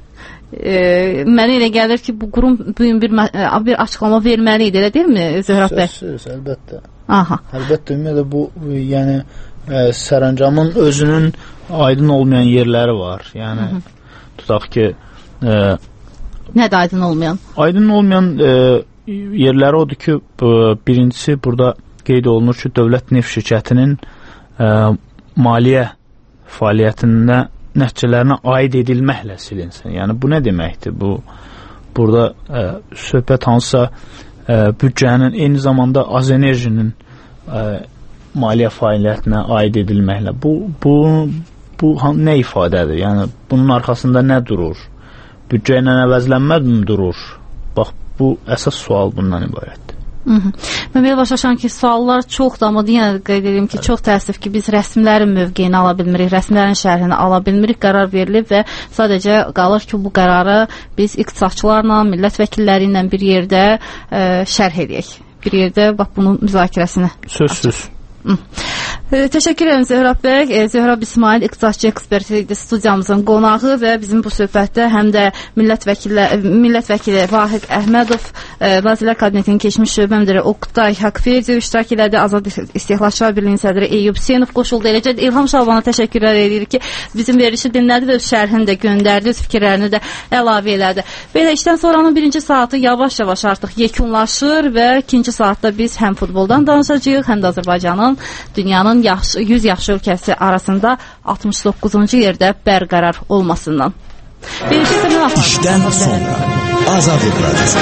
e, mənə elə gəlir ki, bu qurum bugün bir, bir açıqlama verməli idi, elə deyilmi Zöhrət bəy? Söz, əlbəttə. Aha. Əlbəttə, ümumiyyətlə bu, yəni e, sərəncamın özünün aydın olmayan yerləri var. Yəni, Hı -hı. tutaq ki, Ə, Nədir aydın olmayan? Aydın olmayan e, yerləri odur ki, birincisi burada qeyd olunur ki, Dövlət Neft Şirkətinin ə, maliyyə fəaliyyətində nəticələrinə aid edilməklə silinsin. Yəni bu nə deməkdir? Bu burada ə, söhbət hansısa ə, büdcənin eyni zamanda Azenerjinin ə, maliyyə fəaliyyətinə aid edilməklə. Bu bu bu nə ifadədir? Yəni bunun arxasında nə durur? Büdcə ilə əvəzlənmə mi durur? Bax, bu əsas sual bundan ibarətdir. Mən belə başa düşürəm ki, suallar çoxdur, amma yenə qeyd edim ki, çox təəssüf ki, biz rəsmlərin mövqeyini ala bilmirik, rəsmlərin şərhini ala bilmirik, qərar verilib və sadəcə qalır ki, bu qərarı biz iqtisadçılarla, millət vəkilləri ilə bir yerdə ə, şərh edək. Bir yerdə bax bunun müzakirəsini. Sözsüz. E, təşəkkür edirəm Zöhrab bəy. E, Zöhrab İsmail iqtisadçı ekspert idi studiyamızın qonağı və bizim bu söhbətdə həm də millət vəkili millət vəkili Vahid Əhmədov, e, Nazirlər Kabinetinin keçmiş şöbə müdiri Oqtay Haqverdiyev iştirak elədi. Azad İstehlakçılar Birliyinin sədri Eyüp Hüseynov qoşuldu. Eləcə İlham Şalvana təşəkkürlər edirik ki, bizim verilişi dinlədi və öz şərhini də göndərdi, öz fikirlərini də əlavə elədi. Belə işdən sonranın birinci saatı yavaş-yavaş artıq yekunlaşır və ikinci saatda biz həm futboldan danışacağıq, həm də Azərbaycanın dünyanın yaxşı, yüz yaxşı ölkəsi arasında altmış doqquzuncu yerdə bərqərar olmasından. İşdən sonra Azadlıq Radyosu.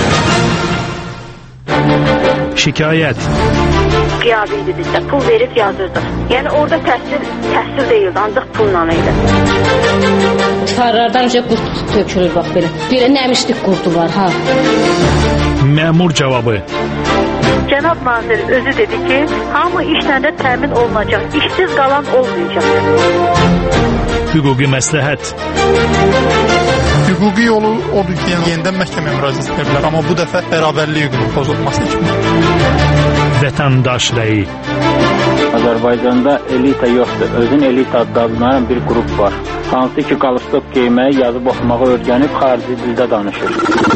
Şikayət. Qiyabi idi bizdə. Pul verib yazırdıq. Yəni orada təhsil, təhsil deyildi, ancaq pulla idi. Tarlardan önce qurt tökülür bax belə. Belə nəmişlik qurdu var ha. Məmur cavabı. Cənab nazir özü dedi ki, hamı işlərdə təmin olunacaq, işsiz qalan olmayacaq. Hüquqi məsləhət. Hüquqi yolu odur ki, yəni yenidən məhkəməyə müraciət edə bilər, amma bu dəfə bərabərlik hüququnun pozulması kimi. Vətəndaş rəyi. Azərbaycanda elita yoxdur, özün elita adlanan bir qrup var. Hansı ki, qalstok geyməyi, yazıb oxumağı öyrənib xarici dildə danışır.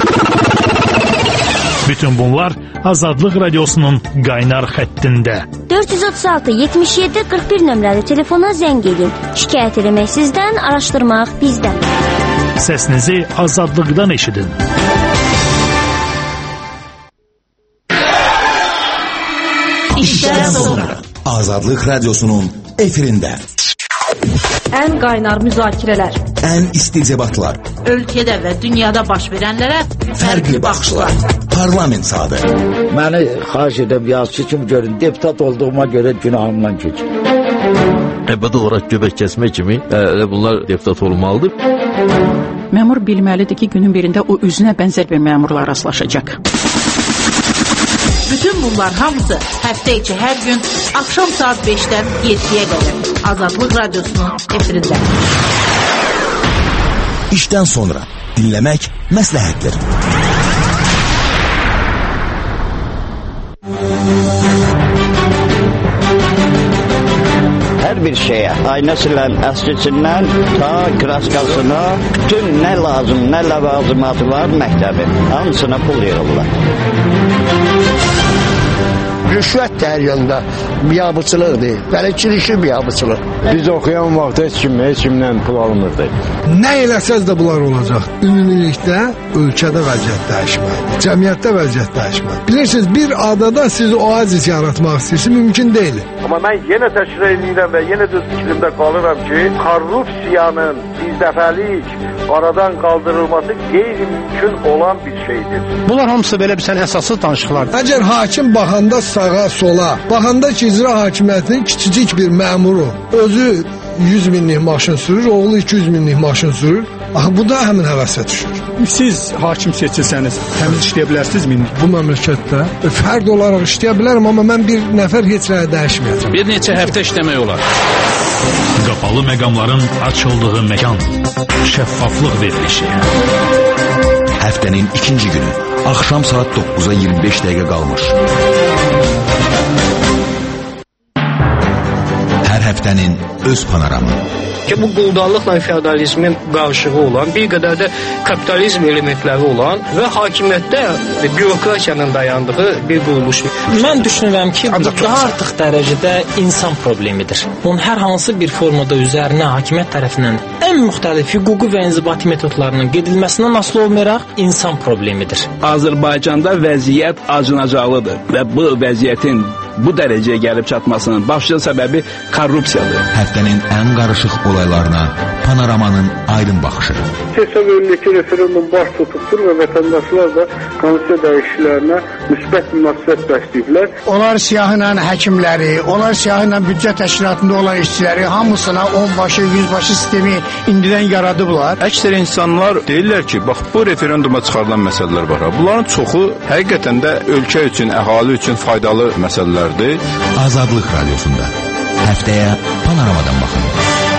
Bütün bunlar Azadlıq Radyosunun qaynar xəttində. dörd yüz otuz altı yetmiş yeddi qırx bir nömrəli telefona zəng edin. Şikayət eləmək sizdən, araşdırmaq bizdən. Səsinizi Azadlıqdan eşidin. İşdən sonra Azadlıq Radyosunun efirində. Ən qaynar müzakirələr, ən isti debatlar, ölkədə və dünyada baş verənlərə fərqli baxışlar, parlament saatı. Məni xahiş edəm yazıcı kimi görün, deputat olduğuma görə günahımdan keçin. Əbədi olaraq göbək kəsmək kimi ə, bunlar deputat olmalıdır. Məmur bilməlidir ki, günün birində o üzünə bənzər bir məmurla rastlaşacaq. Bütün bunlar hamısı həftə içi hər gün axşam saat beşdən yeddiyə qədər Azadlıq Radyosunun efirində. İşdən sonra dinləmək məsləhətdir. Hər bir şeyə, aynəsindən, əskisindən, ta kraskasına, bütün nə lazım, nə ləvazimatı var məktəbin, hamısına pul yığırlar. Rüşvət də hər yanda biabıçılıq deyil. Bələdçilik işi biabıçılıq. Biz oxuyan vaxt heç kim, heç kimdən pul almırdı. Nə eləsəz də bunlar olacaq. Ümumilikdə ölkədə vəziyyət dəyişməlidir. Cəmiyyətdə vəziyyət dəyişməlidir. Bilirsiniz, bir adada siz oazis yaratmaq istəyirsiniz, mümkün deyil. Amma mən yenə təkrar edirəm və yenə də fikrimdə qalıram ki, korrupsiyanın birdəfəlik aradan qaldırılması qeyri-mümkün olan bir şeydir. Bunlar hamısı belə bir sən əsassız danışıqlardır. Əgər hakim baxanda sağa, sola, baxanda ki, icra hakimiyyətinin kiçicik bir məmuru özü yüz minlik maşın sürür, oğlu iki yüz minlik maşın sürür, axı bu da həmin həvəsə düşür. Siz hakim seçilsəniz, təmiz işləyə bilərsiniz mi? Bu məmləkətdə fərd olaraq işləyə bilərəm, amma mən bir nəfər heç nəyə dəyişməyəcəm. Bir neçə həftə işləmək olar. Qapalı məqamların açıldığı məkan. Şəffaflıq verilişi. Həftənin ikinci günü. Axşam saat dokkuza iyirmi beş dəqiqə qalmış. Hər həftə Həftənin öz panoramı. Ki bu quldarlıqla feodalizmin qarışığı olan, bir qədər də kapitalizm elementləri olan və hakimiyyətdə bürokratiyanın dayandığı bir quruluş. Mən düşünürəm ki, bu daha artıq dərəcədə insan problemidir. Bunun hər hansı bir formada üzərinə hakimiyyət tərəfindən ən müxtəlif hüquqi və inzibati metodlarının gedilməsindən asılı olmayaraq insan problemidir. Azərbaycanda vəziyyət acınacaqlıdır və bu vəziyyətin bu dərəcəyə gəlib çatmasının başlıca səbəbi korrupsiyadır. Həftənin ən qarışıq olaylarına Panoramanın aydın baxışı. Hesab edilir ki, referendum baş tutubdur və vətəndaşlar da konstitusiya dəyişikliklərinə müsbət münasibət bəsləyiblər. Onlar siyahıyla həkimləri, onlar siyahıyla büdcə təşkilatında olan işçiləri hamısına onbaşı, yüzbaşı sistemi indidən yaradıblar. Əksər insanlar deyirlər ki, bax bu referenduma çıxarılan məsələlər var. Bunların çoxu həqiqətən də ölkə üçün, əhali üçün faydalı məsələlərdir. Azadlıq Radiosunda həftəyə Panoramadan baxın.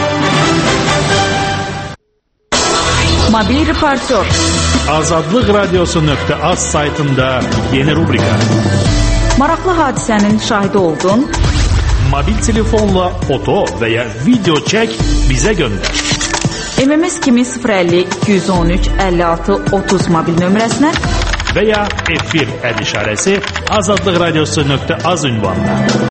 Mobil reportör. Azadlıq Radiosu nöqtə az saytında yeni rubrika. Maraqlı hadisənin şahidi oldun. Mobil telefonla foto və ya video çək, bizə göndər. M M S kimi sıfır əlli iki yüz on üç əlli altı otuz mobil nömrəsinə və ya efir əl işarəsi azadlıq radiosu nöqtə az ünvanına.